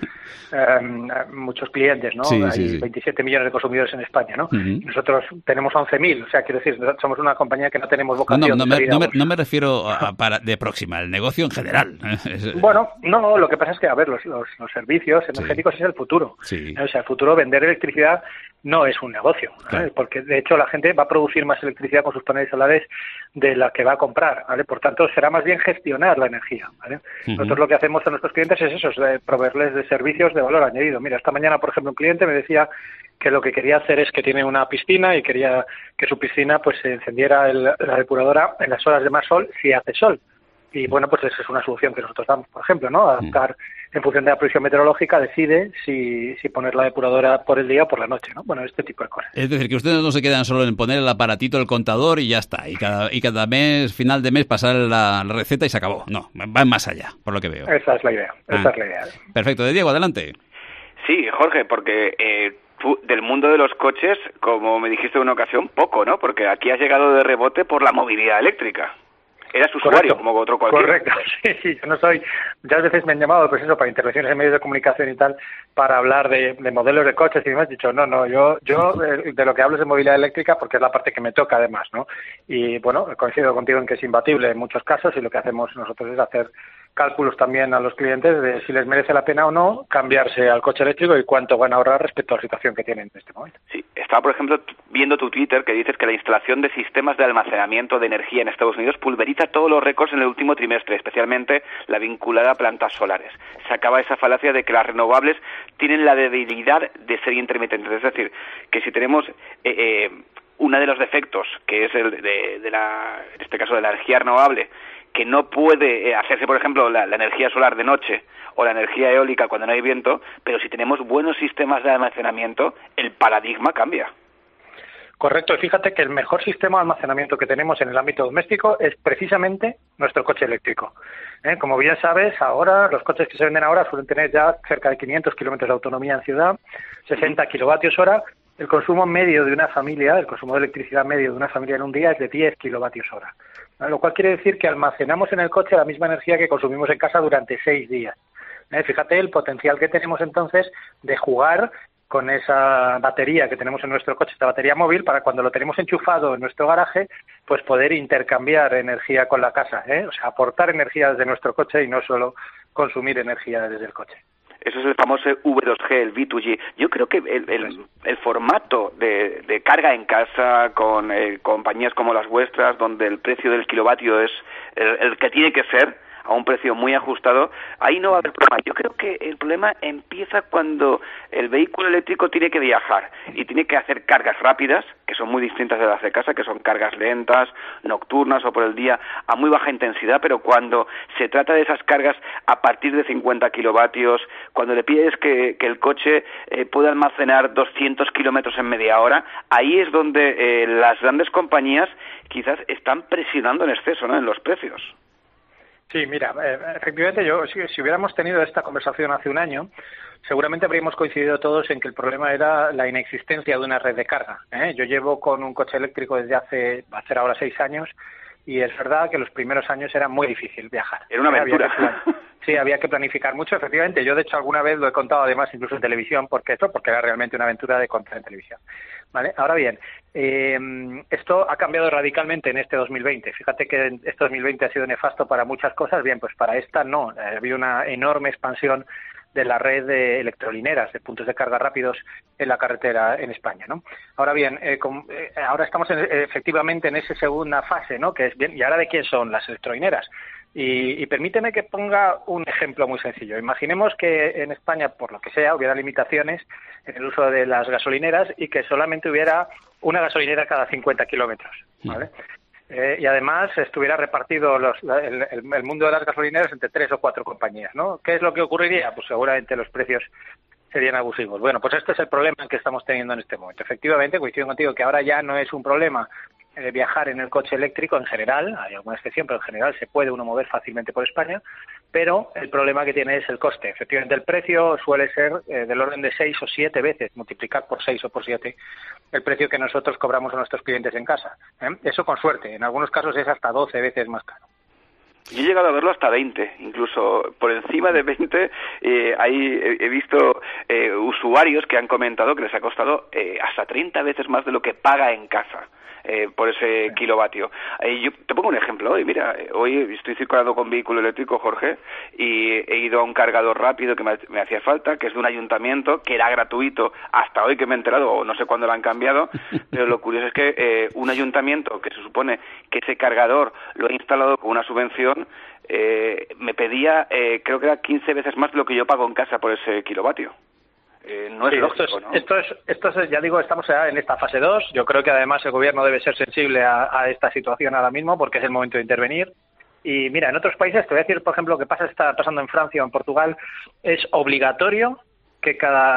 clientes, ¿no? Hay 27 millones de consumidores en España, ¿no? Y nosotros tenemos 11.000, o sea, quiero decir, somos una compañía que no tenemos vocación. No me refiero de Próxima, el negocio en general. Bueno, no, lo que pasa es que, a ver, los servicios energéticos es el futuro. Sí. O sea, el futuro, vender electricidad no es un negocio, claro. Porque de hecho la gente va a producir más electricidad con sus paneles solares de la que va a comprar, ¿vale? Por tanto, será más bien gestionar la energía, ¿vale? Nosotros lo que hacemos a nuestros clientes es eso, es proveerles de servicios de valor añadido. Mira, esta mañana, por ejemplo, un cliente me decía que lo que quería hacer es que tiene una piscina y quería que su piscina pues se encendiera la depuradora en las horas de más sol si hace sol. Y bueno, pues esa es una solución que nosotros damos, por ejemplo, ¿no? Adaptar en función de la previsión meteorológica, decide si poner la depuradora por el día o por la noche, ¿no? Bueno, este tipo de cosas. Es decir, que ustedes no se quedan solo en poner el aparatito, el contador y ya está. Y cada mes, final de mes, pasar la receta y se acabó. No, van más allá, por lo que veo. Esa es la idea. Perfecto. De Diego, adelante. Sí, Jorge, porque tú, del mundo de los coches, como me dijiste en una ocasión, poco, ¿no? Porque aquí has llegado de rebote por la movilidad eléctrica. Eras usuario, correcto, como otro cualquiera. Correcto, sí, yo no soy... Muchas veces me han llamado, pues eso, para intervenciones en medios de comunicación y tal, para hablar de modelos de coches y demás. He dicho, no, yo de lo que hablo es de movilidad eléctrica porque es la parte que me toca además, ¿no? Y bueno, coincido contigo en que es imbatible en muchos casos y lo que hacemos nosotros es hacer cálculos también a los clientes de si les merece la pena o no cambiarse al coche eléctrico y cuánto van a ahorrar respecto a la situación que tienen en este momento. Sí, estaba, por ejemplo, viendo tu Twitter que dices que la instalación de sistemas de almacenamiento de energía en Estados Unidos pulveriza todos los récords en el último trimestre, especialmente la vinculada a plantas solares. Se acaba esa falacia de que las renovables tienen la debilidad de ser intermitentes, es decir, que si tenemos uno de los defectos, que es el en este caso de la energía renovable, que no puede hacerse, por ejemplo, la energía solar de noche o la energía eólica cuando no hay viento, pero si tenemos buenos sistemas de almacenamiento, el paradigma cambia. Correcto, y fíjate que el mejor sistema de almacenamiento que tenemos en el ámbito doméstico es precisamente nuestro coche eléctrico. Como bien sabes, ahora los coches que se venden ahora suelen tener ya cerca de 500 kilómetros de autonomía en ciudad, 60 kilovatios hora. El consumo medio de una familia, el consumo de electricidad medio de una familia en un día es de 10 kilovatios hora. Lo cual quiere decir que almacenamos en el coche la misma energía que consumimos en casa durante 6 días. Fíjate el potencial que tenemos entonces de jugar con esa batería que tenemos en nuestro coche, esta batería móvil, para cuando lo tenemos enchufado en nuestro garaje, pues poder intercambiar energía con la casa, o sea, aportar energía desde nuestro coche y no solo consumir energía desde el coche. Eso es el famoso V2G, el V2G. Yo creo que el formato de carga en casa con compañías como las vuestras, donde el precio del kilovatio es el que tiene que ser, a un precio muy ajustado, ahí no va a haber problema. Yo creo que el problema empieza cuando el vehículo eléctrico tiene que viajar y tiene que hacer cargas rápidas, que son muy distintas de las de casa, que son cargas lentas, nocturnas o por el día, a muy baja intensidad, pero cuando se trata de esas cargas a partir de 50 kilovatios, cuando le pides que el coche pueda almacenar 200 kilómetros en media hora, ahí es donde las grandes compañías quizás están presionando en exceso, ¿no?, en los precios. Sí, mira, efectivamente si hubiéramos tenido esta conversación hace un año, seguramente habríamos coincidido todos en que el problema era la inexistencia de una red de carga. Yo llevo con un coche eléctrico desde va a ser ahora 6 años, y es verdad que los primeros años era muy difícil viajar. Era una aventura. Sí, había que planificar mucho, efectivamente. Yo, de hecho, alguna vez lo he contado, además, incluso en televisión, porque era realmente una aventura de contar en televisión. ¿Vale? Ahora bien, esto ha cambiado radicalmente en este 2020. Fíjate que este 2020 ha sido nefasto para muchas cosas. Bien, pues para esta no. Ha habido una enorme expansión de la red de electrolineras, de puntos de carga rápidos en la carretera en España, ¿no? Ahora bien, ahora estamos efectivamente en esa segunda fase, ¿no? Que es bien, ¿y ahora de quién son las electrolineras? Y permíteme que ponga un ejemplo muy sencillo. Imaginemos que en España, por lo que sea, hubiera limitaciones en el uso de las gasolineras y que solamente hubiera una gasolinera cada 50 kilómetros, ¿vale? Y además estuviera repartido el mundo de las gasolineras entre 3 o 4 compañías, ¿no? ¿Qué es lo que ocurriría? Pues seguramente los precios serían abusivos. Bueno, pues este es el problema que estamos teniendo en este momento. Efectivamente, coincido contigo que ahora ya no es un problema viajar en el coche eléctrico en general, hay alguna excepción, pero en general se puede uno mover fácilmente por España, pero el problema que tiene es el coste. Efectivamente, el precio suele ser del orden de 6 o 7 veces, multiplicar por 6 o por 7 el precio que nosotros cobramos a nuestros clientes en casa. Eso con suerte, en algunos casos es hasta 12 veces más caro. Yo he llegado a verlo hasta 20, incluso por encima de 20 he visto usuarios que han comentado que les ha costado hasta 30 veces más de lo que paga en casa. Por ese kilovatio. Yo te pongo un ejemplo. Hoy, mira, hoy estoy circulando con vehículo eléctrico, Jorge, y he ido a un cargador rápido que me hacía falta, que es de un ayuntamiento, que era gratuito hasta hoy que me he enterado, o no sé cuándo lo han cambiado, pero lo curioso es que un ayuntamiento que se supone que ese cargador lo ha instalado con una subvención, me pedía, creo que era 15 veces más de lo que yo pago en casa por ese kilovatio. No es lógico, ¿no? Esto es, ya digo, estamos ya en esta fase 2. Yo creo que además el gobierno debe ser sensible a esta situación ahora mismo porque es el momento de intervenir. Y mira, en otros países, te voy a decir, por ejemplo, lo que está pasando en Francia o en Portugal, es obligatorio que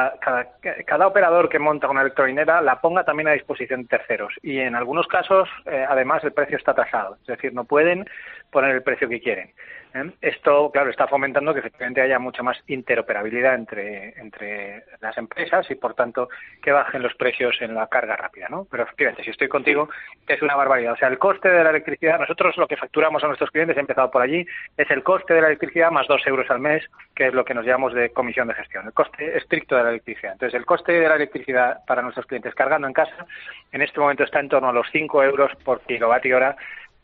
cada operador que monta una electrolinera la ponga también a disposición de terceros. Y en algunos casos, además, el precio está tasado. Es decir, no pueden poner el precio que quieren. Esto, claro, está fomentando que efectivamente haya mucha más interoperabilidad entre las empresas y, por tanto, que bajen los precios en la carga rápida, ¿no? Pero efectivamente, si estoy contigo, es una barbaridad. O sea, el coste de la electricidad, nosotros lo que facturamos a nuestros clientes, he empezado por allí, es el coste de la electricidad más 2 euros al mes, que es lo que nos llamamos de comisión de gestión, el coste estricto de la electricidad. Entonces, el coste de la electricidad para nuestros clientes cargando en casa, en este momento está en torno a los 5 euros por kilovatio hora,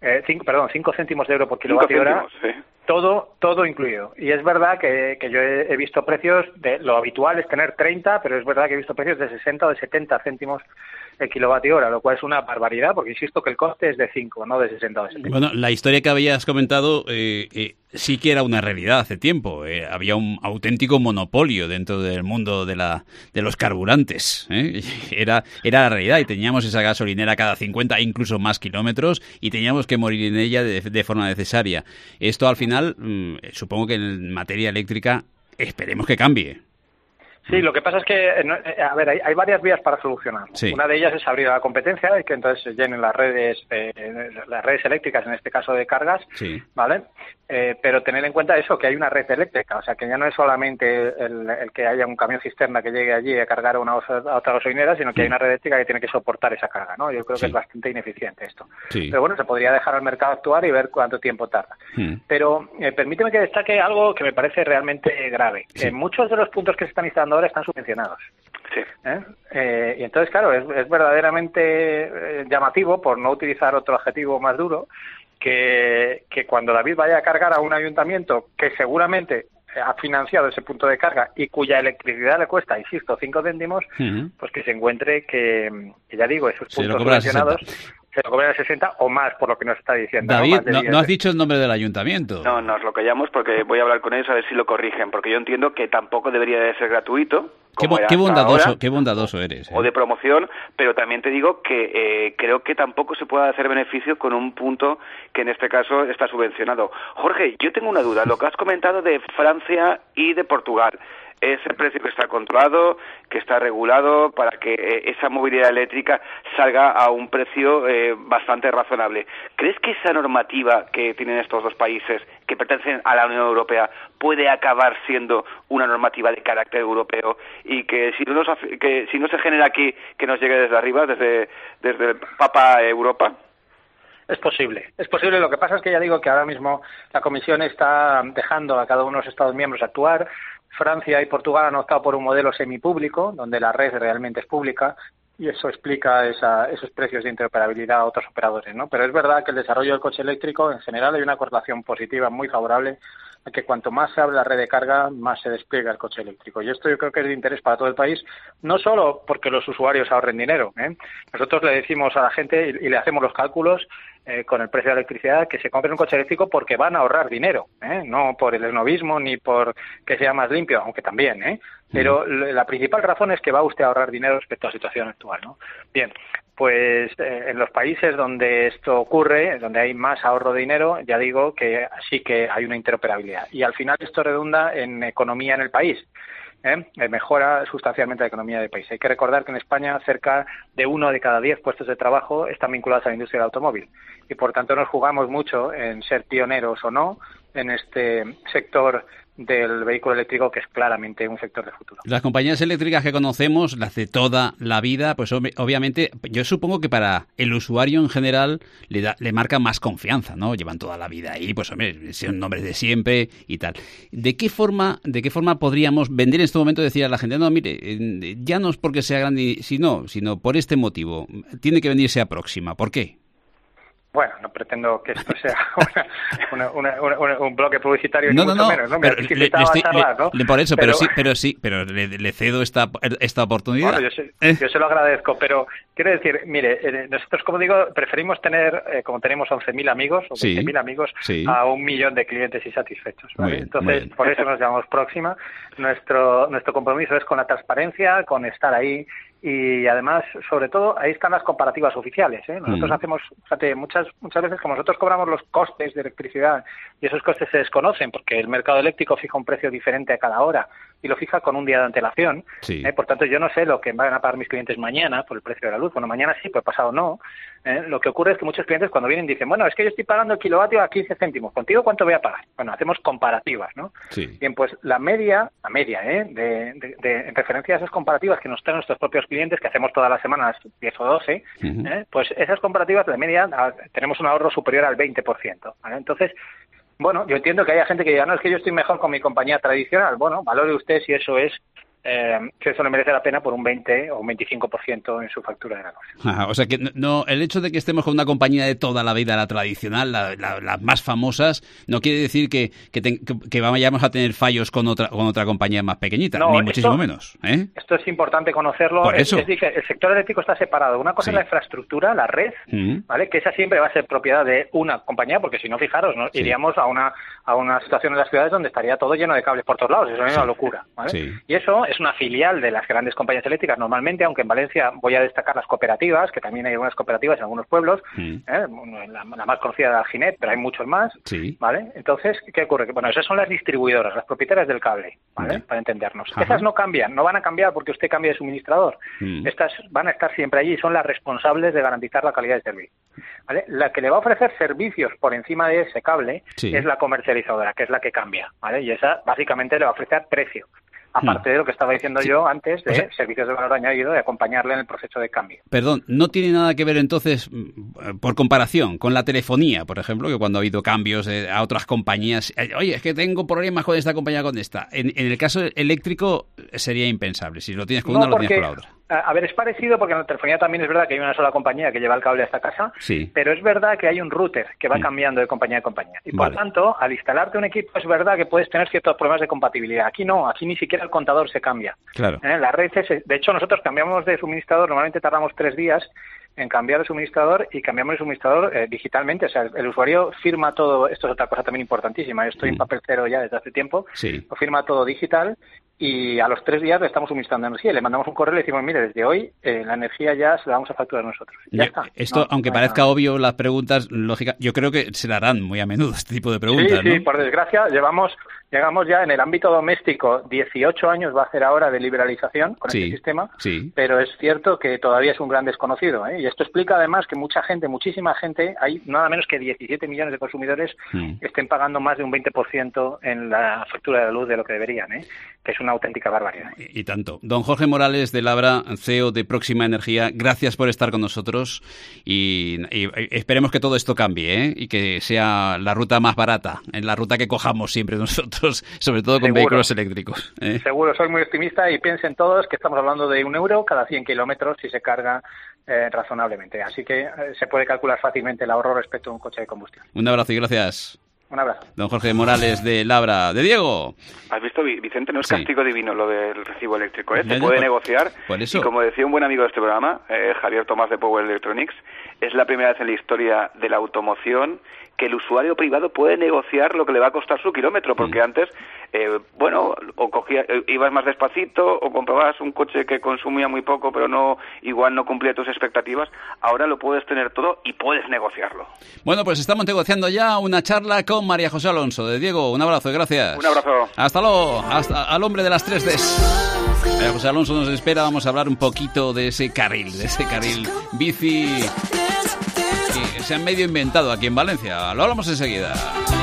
5 céntimos de euro por kilovatio hora, sí. Todo incluido. Y es verdad que yo he visto precios, lo habitual es tener 30, pero es verdad que he visto precios de 60 o de 70 céntimos el kilovatio hora, lo cual es una barbaridad, porque insisto que el coste es de 5, no de 60 o de 70. Bueno, la historia que habías comentado sí que era una realidad hace tiempo. Había un auténtico monopolio dentro del mundo de los carburantes. Era la realidad y teníamos esa gasolinera cada 50 e incluso más kilómetros y teníamos que morir en ella de forma necesaria. Esto al final, supongo que en materia eléctrica esperemos que cambie. Sí, lo que pasa es que, a ver, hay varias vías para solucionarlo. Sí. Una de ellas es abrir a la competencia y que entonces se llenen las redes eléctricas, en este caso de cargas, sí. ¿Vale? Pero tener en cuenta eso, que hay una red eléctrica, o sea, que ya no es solamente el que haya un camión cisterna que llegue allí a cargar a otra gasolinera, sino que hay una red eléctrica que tiene que soportar esa carga, ¿no? Yo creo que es bastante ineficiente esto. Sí. Pero bueno, se podría dejar al mercado actuar y ver cuánto tiempo tarda. Pero permíteme que destaque algo que me parece realmente grave. Sí. Muchos de los puntos que se están instalando ahora están subvencionados. Sí. Y entonces, claro, es verdaderamente llamativo, por no utilizar otro adjetivo más duro, que cuando David vaya a cargar a un ayuntamiento que seguramente ha financiado ese punto de carga y cuya electricidad le cuesta, insisto, 5 céntimos, pues que se encuentre que ya digo, esos puntos subvencionados se lo cobran a 60 o más, por lo que nos está diciendo. David, no has dicho el nombre del ayuntamiento. No, nos lo callamos porque voy a hablar con ellos a ver si lo corrigen, porque yo entiendo que tampoco debería de ser gratuito. Qué bondadoso eres. O de promoción, pero también te digo que creo que tampoco se puede hacer beneficio con un punto que en este caso está subvencionado. Jorge, yo tengo una duda. Lo que has comentado de Francia y de Portugal, es el precio que está controlado, que está regulado para que esa movilidad eléctrica salga a un precio bastante razonable. ¿Crees que esa normativa que tienen estos dos países que pertenecen a la Unión Europea puede acabar siendo una normativa de carácter europeo y que si no se genera aquí, que nos llegue desde arriba, desde el Papa Europa? Es posible. Lo que pasa es que ya digo que ahora mismo la Comisión está dejando a cada uno de los Estados miembros actuar. Francia y Portugal han optado por un modelo semipúblico, donde la red realmente es pública, y eso explica esos precios de interoperabilidad a otros operadores, ¿no? Pero es verdad que el desarrollo del coche eléctrico, en general, hay una correlación positiva muy favorable que cuanto más se abre la red de carga, más se despliega el coche eléctrico. Y esto yo creo que es de interés para todo el país, no solo porque los usuarios ahorren dinero, ¿eh? Nosotros le decimos a la gente y le hacemos los cálculos con el precio de la electricidad que se compren un coche eléctrico porque van a ahorrar dinero, no por el esnobismo ni por que sea más limpio, aunque también, pero la principal razón es que va usted a ahorrar dinero respecto a la situación actual, ¿no? Bien, pues en los países donde esto ocurre, donde hay más ahorro de dinero, ya digo que sí que hay una interoperabilidad. Y al final esto redunda en economía en el país. Mejora sustancialmente la economía del país. Hay que recordar que en España cerca de 1 de cada 10 puestos de trabajo están vinculados a la industria del automóvil y por tanto nos jugamos mucho en ser pioneros o no en este sector del vehículo eléctrico, que es claramente un sector de futuro. Las compañías eléctricas que conocemos, las de toda la vida, pues obviamente yo supongo que para el usuario en general le marca más confianza, ¿no? Llevan toda la vida ahí, pues hombre, son nombres de siempre y tal. ¿De qué forma podríamos vender en este momento y decir a la gente, no, mire, ya no es porque sea grande, sino por este motivo, tiene que venirse a Próxima? ¿Por qué? Bueno, no pretendo que esto sea un bloque publicitario ni mucho menos, ¿no? Pero le cedo esta oportunidad. Bueno, yo se lo agradezco, pero quiero decir, mire, nosotros, como digo, preferimos tener, como tenemos 11.000 amigos o 20.000 amigos, a 1 millón de clientes insatisfechos, ¿vale? Entonces, por eso nos llamamos Próxima. Nuestro compromiso es con la transparencia, con estar ahí. Y además, sobre todo, ahí están las comparativas oficiales, ¿eh? Nosotros hacemos, fíjate, muchas veces como nosotros cobramos los costes de electricidad y esos costes se desconocen porque el mercado eléctrico fija un precio diferente a cada hora y lo fija con un día de antelación. Por tanto, yo no sé lo que van a pagar mis clientes mañana por el precio de la luz. Bueno, mañana sí, pues pasado no. Lo que ocurre es que muchos clientes cuando vienen dicen, bueno, es que yo estoy pagando el kilovatio a 15 céntimos. ¿Contigo cuánto voy a pagar? Bueno, hacemos comparativas, ¿no? Bien, pues la media, en referencia a esas comparativas que nos traen nuestros propios clientes, que hacemos todas las semanas 10 o 12, pues esas comparativas de media tenemos un ahorro superior al 20%, ¿vale? Entonces, bueno, yo entiendo que haya gente que diga, no, es que yo estoy mejor con mi compañía tradicional. Bueno, valore usted si eso es que eso le merece la pena por un 20 o un 25% en su factura de la luz. O sea que no, el hecho de que estemos con una compañía de toda la vida, la tradicional, las más famosas, no quiere decir que vayamos a tener fallos con otra compañía más pequeñita, ni muchísimo menos. Esto es importante conocerlo. Por eso. Es decir, el sector eléctrico está separado. Una cosa es la infraestructura, la red, ¿vale? Que esa siempre va a ser propiedad de una compañía, porque si no, fijaros, ¿no? Iríamos a una situación en las ciudades donde estaría todo lleno de cables por todos lados. Eso es una locura, ¿vale? Y eso es una filial de las grandes compañías eléctricas normalmente, aunque en Valencia voy a destacar las cooperativas, que también hay algunas cooperativas en algunos pueblos, la más conocida de Alginet, pero hay muchos más, ¿vale? Entonces, ¿qué ocurre? Que, bueno, esas son las distribuidoras, las propietarias del cable, ¿vale? Para entendernos. Esas no cambian, no van a cambiar porque usted cambie de suministrador. Estas van a estar siempre allí y son las responsables de garantizar la calidad de servicio, ¿vale? La que le va a ofrecer servicios por encima de ese cable es la comercializadora, que es la que cambia, ¿vale? Y esa básicamente le va a ofrecer precio. Aparte de lo que estaba diciendo yo antes de servicios de valor añadido, de acompañarle en el proceso de cambio. Perdón, ¿no tiene nada que ver entonces, por comparación, con la telefonía, por ejemplo, que cuando ha habido cambios a otras compañías, oye, es que tengo problemas con esta compañía, con esta? En el caso eléctrico sería impensable. Si lo tienes con una, lo tienes con la otra. A ver, es parecido porque en la telefonía también es verdad que hay una sola compañía que lleva el cable hasta casa, pero es verdad que hay un router que va cambiando de compañía a compañía. Y por tanto, al instalarte un equipo es verdad que puedes tener ciertos problemas de compatibilidad. Aquí no, aquí ni siquiera el contador se cambia. Claro. La red de hecho, nosotros cambiamos de suministrador, normalmente tardamos 3 días en cambiar de suministrador y cambiamos de suministrador digitalmente. O sea, el usuario firma todo, esto es otra cosa también importantísima, yo estoy en papel cero ya desde hace tiempo, lo firma todo digital y a los 3 días le estamos suministrando energía, le mandamos un correo y le decimos, mire, desde hoy la energía ya se la vamos a facturar nosotros. Ya está. Esto, aunque parezca obvio, las preguntas lógicas, yo creo que se la harán muy a menudo este tipo de preguntas, Sí, ¿no? Por desgracia, llegamos ya en el ámbito doméstico, 18 años va a hacer ahora de liberalización con este sistema, pero es cierto que todavía es un gran desconocido, ¿eh? Y esto explica además que muchísima gente, hay nada menos que 17 millones de consumidores estén pagando más de un 20% en la factura de la luz de lo que deberían, ¿eh? Que es una auténtica barbaridad. Y tanto. Don Jorge Morales de Labra, CEO de Próxima Energía, gracias por estar con nosotros y esperemos que todo esto cambie, ¿eh? Y que sea la ruta más barata, en la ruta que cojamos siempre nosotros, sobre todo con vehículos eléctricos, ¿eh? Seguro, soy muy optimista y piensen todos que estamos hablando de €1 cada 100 kilómetros si se carga razonablemente. Así que se puede calcular fácilmente el ahorro respecto a un coche de combustión. Un abrazo y gracias. Un abrazo. Don Jorge Morales de Labra. De Diego. ¿Has visto, Vicente? No es castigo divino lo del recibo eléctrico, ¿eh? Se No, puede negociar. Por eso. Y como decía un buen amigo de este programa, Javier Tomás de Power Electronics, es la primera vez en la historia de la automoción que el usuario privado puede negociar lo que le va a costar su kilómetro, porque antes, ibas más despacito o comprabas un coche que consumía muy poco, pero igual no cumplía tus expectativas. Ahora lo puedes tener todo y puedes negociarlo. Bueno, pues estamos negociando ya una charla con María José Alonso. De Diego, un abrazo y gracias. Un abrazo. Hasta luego, hasta al hombre de las 3Ds. María José Alonso nos espera, vamos a hablar un poquito de ese carril bici que se han medio inventado aquí en Valencia. Lo hablamos enseguida.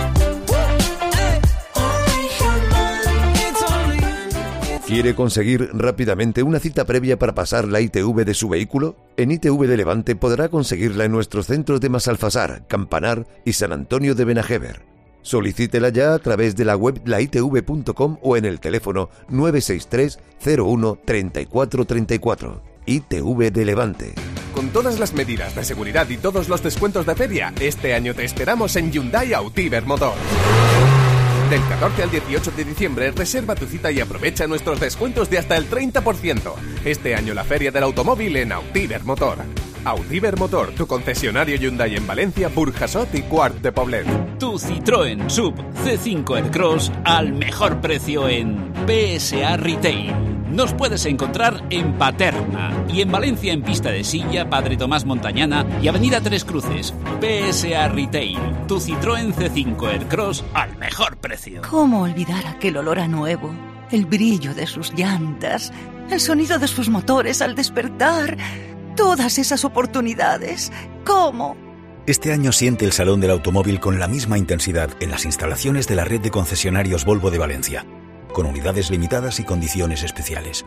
¿Quiere conseguir rápidamente una cita previa para pasar la ITV de su vehículo? En ITV de Levante podrá conseguirla en nuestros centros de Masalfasar, Campanar y San Antonio de Benajever. Solicítela ya a través de la web laitv.com o en el teléfono 963 01 34 34. ITV de Levante. Con todas las medidas de seguridad y todos los descuentos de feria, este año te esperamos en Hyundai Autiver Motor. Del 14 al 18 de diciembre, reserva tu cita y aprovecha nuestros descuentos de hasta el 30%. Este año la feria del automóvil en Autiver Motor. Autiver Motor, tu concesionario Hyundai en Valencia, Burjasot y Quart de Poblet. Tu Citroën Sub C5 Aircross al mejor precio en PSA Retail. Nos puedes encontrar en Paterna y en Valencia en Pista de Silla, Padre Tomás Montañana y Avenida Tres Cruces. PSA Retail, tu Citroën C5 Aircross al mejor precio. ¿Cómo olvidar aquel olor a nuevo? El brillo de sus llantas, el sonido de sus motores al despertar, todas esas oportunidades. ¿Cómo? Este año siente el Salón del Automóvil con la misma intensidad en las instalaciones de la red de concesionarios Volvo de Valencia, con unidades limitadas y condiciones especiales.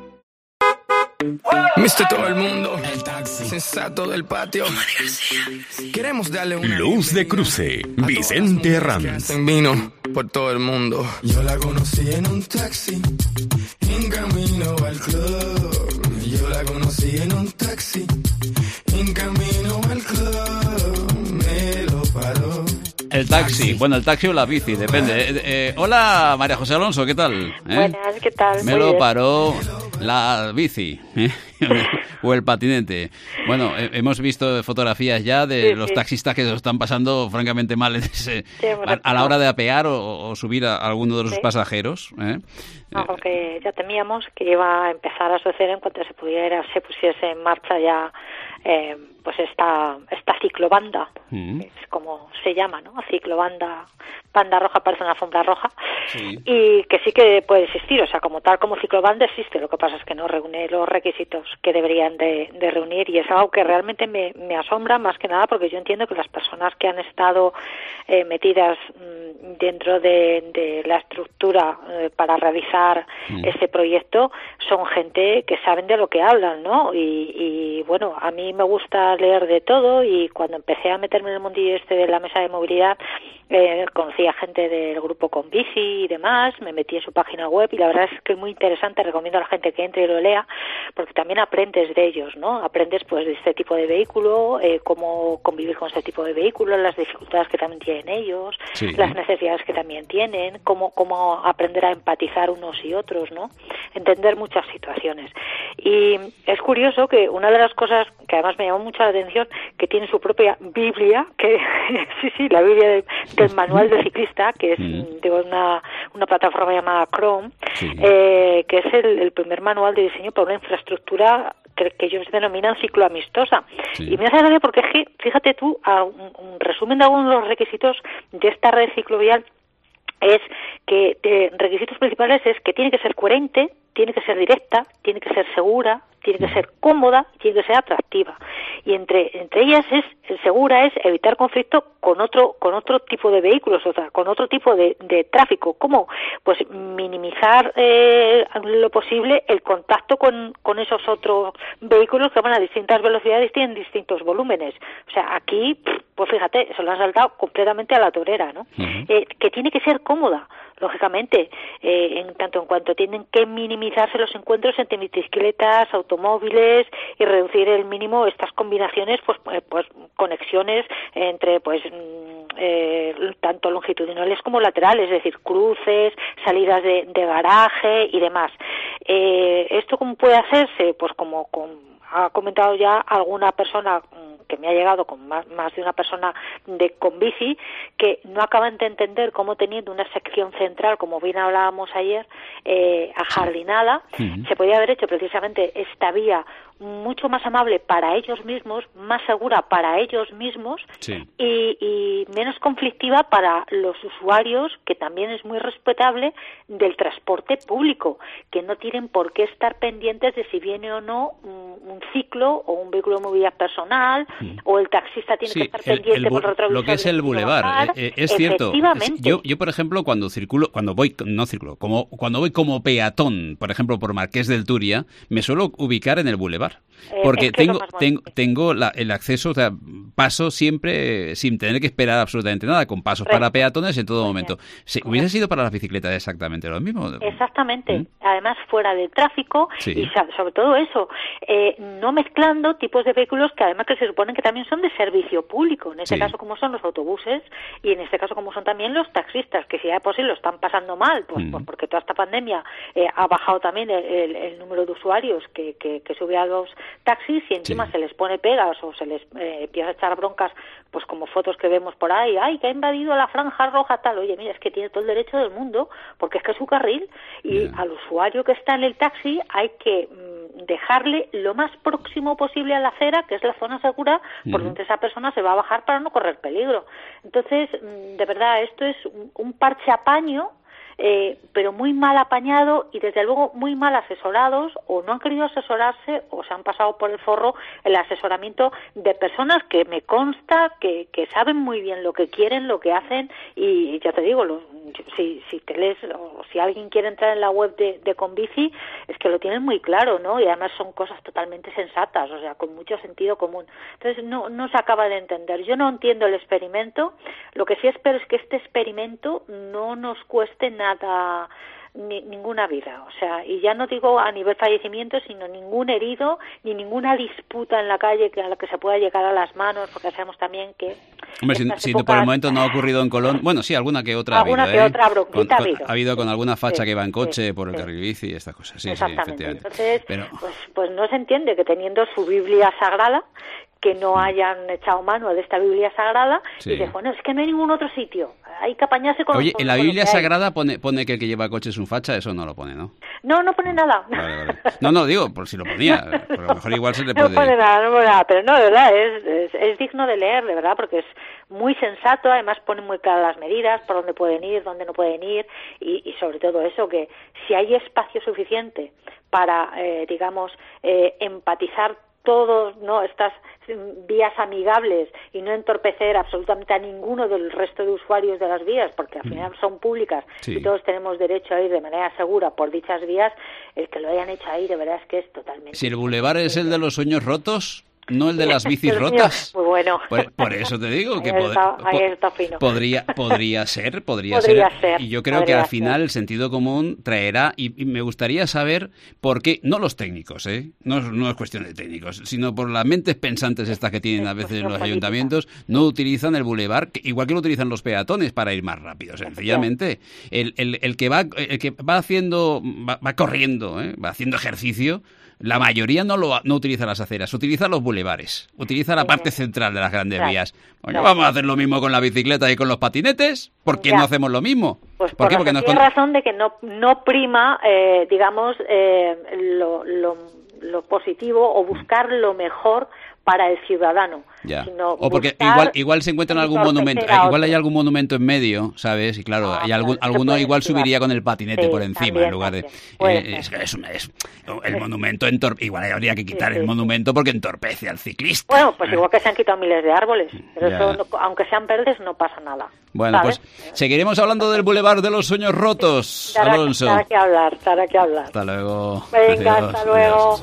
Mister todo el mundo, el taxi sensato del patio. Queremos darle una Luz de Cruce, Vicente Ranz. Vino por todo el mundo. Yo la conocí en un taxi, en camino al club. Yo la conocí en un taxi, en camino al club. Me lo paró. El taxi, bueno, el taxi o la bici, depende. Hola, María José Alonso, ¿qué tal? Buenas, ¿qué tal? Me lo paró la bici, o el patinete. Bueno, hemos visto fotografías ya de los taxistas que se lo están pasando francamente mal a la hora de apear o subir a alguno de los pasajeros. No, porque ya temíamos que iba a empezar a suceder en cuanto se pusiese en marcha ya pues esta ciclobanda, es como se llama, ¿no? Ciclobanda, banda roja, parece una alfombra roja, y que sí que puede existir, o sea, como tal, como ciclobanda existe, lo que pasa es que no reúne los requisitos que deberían de reunir, y es algo que realmente me asombra, más que nada porque yo entiendo que las personas que han estado metidas dentro de la estructura para realizar ese proyecto son gente que saben de lo que hablan, ¿no? Y bueno, a mí me gusta leer de todo, y cuando empecé a meterme en el mundillo de la mesa de movilidad, conocí a gente del grupo Conbici y demás, me metí en su página web y la verdad es que es muy interesante, recomiendo a la gente que entre y lo lea, porque también aprendes de ellos, ¿no? Aprendes pues de este tipo de vehículo, cómo convivir con este tipo de vehículo, las dificultades que también tienen ellos, las necesidades que también tienen, cómo aprender a empatizar unos y otros, ¿no? Entender muchas situaciones. Y es curioso que una de las cosas que además me llamó mucho la atención, que tiene su propia Biblia, que sí, la Biblia del manual del ciclista, que es de una plataforma llamada Chrome, que es el primer manual de diseño para una infraestructura que ellos denominan cicloamistosa. Y me hace gracia porque fíjate tú, un resumen de algunos de los requisitos de esta red ciclovial es que requisitos principales es que tiene que ser coherente, tiene que ser directa, tiene que ser segura, tiene que ser cómoda, tiene que ser atractiva. Y entre ellas segura es evitar conflicto con otro tipo de vehículos, o sea, con otro tipo de tráfico. ¿Cómo? Pues minimizar lo posible el contacto con esos otros vehículos que van a distintas velocidades y tienen distintos volúmenes. O sea, aquí, pues fíjate, se lo han saltado completamente a la torera, ¿no? Que tiene que ser cómoda, lógicamente, en tanto en cuanto tienen que minimizarse los encuentros entre bicicletas, automóviles, y reducir el mínimo estas combinaciones, pues conexiones entre tanto longitudinales como laterales, es decir, cruces, salidas de garaje y demás. ¿Esto cómo puede hacerse? Pues como ha comentado ya alguna persona que me ha llegado, con más de una persona con bici, que no acaban de entender cómo, teniendo una sección central, como bien hablábamos ayer, ajardinada, se podía haber hecho precisamente esta vía mucho más amable para ellos mismos, más segura para ellos mismos, y menos conflictiva para los usuarios, que también es muy respetable, del transporte público, que no tienen por qué estar pendientes de si viene o no un ciclo o un vehículo de movilidad personal, o el taxista tiene que estar pendiente por retrovisor. Lo que es el bulevar, es cierto. Yo, por ejemplo, cuando voy como peatón, por ejemplo, por Marqués del Turia, me suelo ubicar en el bulevar. Porque tengo el acceso, o sea, paso siempre sin tener que esperar absolutamente nada, con pasos para peatones en todo momento. ¿Hubiese sido para las bicicletas exactamente lo mismo? Exactamente. Además, fuera del tráfico, y sobre todo eso, no mezclando tipos de vehículos que además que se suponen que también son de servicio público, en este caso como son los autobuses, y en este caso como son también los taxistas, que si ya de por sí lo están pasando mal, pues porque toda esta pandemia ha bajado también el número de usuarios que sube a los taxis, y encima se les pone pegas o se les empieza a echar broncas, pues como fotos que vemos por ahí, ¡ay, que ha invadido la franja roja tal! Oye, mira, es que tiene todo el derecho del mundo, porque es que es su carril, y al usuario que está en el taxi hay que dejarle lo más próximo posible a la acera, que es la zona segura, por donde esa persona se va a bajar para no correr peligro. Entonces, de verdad, esto es un parche apaño, pero muy mal apañado, y desde luego muy mal asesorados, o no han querido asesorarse, o se han pasado por el forro el asesoramiento de personas que me consta que saben muy bien lo que quieren, lo que hacen, y ya te digo, si te lees, o si alguien quiere entrar en la web de Conbici, es que lo tienen muy claro, ¿no? Y además son cosas totalmente sensatas, o sea, con mucho sentido común. Entonces no se acaba de entender. Yo no entiendo el experimento. Lo que sí espero es que este experimento no nos cueste nada, ninguna vida, o sea, y ya no digo a nivel fallecimiento, sino ningún herido, ni ninguna disputa en la calle a la que se pueda llegar a las manos, porque sabemos también que... Hombre, si por el momento no ha ocurrido en Colón, bueno, sí, alguna que otra otra bronquita ha habido con alguna facha que va en coche por el carril bici y estas cosas, exactamente. Efectivamente. Entonces, pues no se entiende que teniendo su Biblia sagrada, que no hayan echado mano de esta Biblia sagrada, y dices, bueno, es que no hay ningún otro sitio, hay que apañarse con... Oye, en la Biblia sagrada pone que el que lleva coche es un facha, eso no lo pone, ¿no? No pone nada. Vale. No, digo, por si lo ponía, a lo mejor igual se le puede... No pone nada, pero no, de verdad, es digno de leer, de verdad, porque es muy sensato, además pone muy claras las medidas, por dónde pueden ir, dónde no pueden ir, y sobre todo eso, que si hay espacio suficiente para, empatizar todos, ¿no?, estas vías amigables, y no entorpecer absolutamente a ninguno del resto de usuarios de las vías, porque al final son públicas y todos tenemos derecho a ir de manera segura por dichas vías, el que lo hayan hecho ahí, de verdad es que es totalmente... Si el bulevar es el de los sueños rotos, no el de las bicis rotas. Muy bueno. Por eso te digo que ahí está fino. podría ser. Y yo creo que al final el sentido común traerá, y me gustaría saber por qué, no los técnicos, no es cuestión de técnicos, sino por las mentes pensantes estas que tienen a veces los ayuntamientos, no utilizan el bulevar, igual que lo utilizan los peatones, para ir más rápido, sencillamente. El que va corriendo, va haciendo ejercicio, la mayoría no utiliza las aceras, utiliza los bulevares, utiliza la parte central de las grandes vías. Bueno, vamos a hacer lo mismo con la bicicleta y con los patinetes. ¿Por qué no hacemos lo mismo? Pues por la sencilla razón de que no prima, lo positivo, o buscar lo mejor para el ciudadano. Ya. O porque igual se encuentra en algún monumento, igual hay algún monumento en medio, ¿sabes? Y claro, alguno igual subiría con el patinete por encima, en lugar de... el monumento igual habría que quitar el monumento porque entorpece al ciclista. Bueno, pues igual que se han quitado miles de árboles, pero eso, aunque sean verdes, no pasa nada. Bueno, ¿sabes? Pues seguiremos hablando del Boulevard de los Sueños Rotos, Alonso. Para que hablar. Hasta luego. Venga, hasta luego.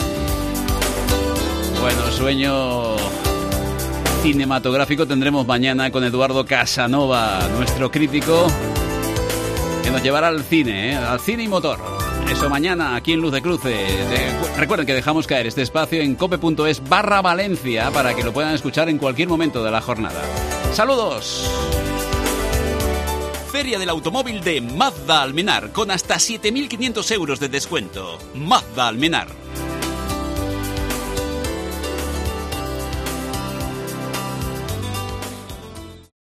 Bueno, sueño cinematográfico tendremos mañana con Eduardo Casanova, nuestro crítico, que nos llevará al cine y motor. Eso mañana, aquí en Luz de Cruce. Recuerden que dejamos caer este espacio en cope.es/Valencia para que lo puedan escuchar en cualquier momento de la jornada. ¡Saludos! Feria del Automóvil de Mazda Almenar, con hasta 7.500 euros de descuento. Mazda Almenar.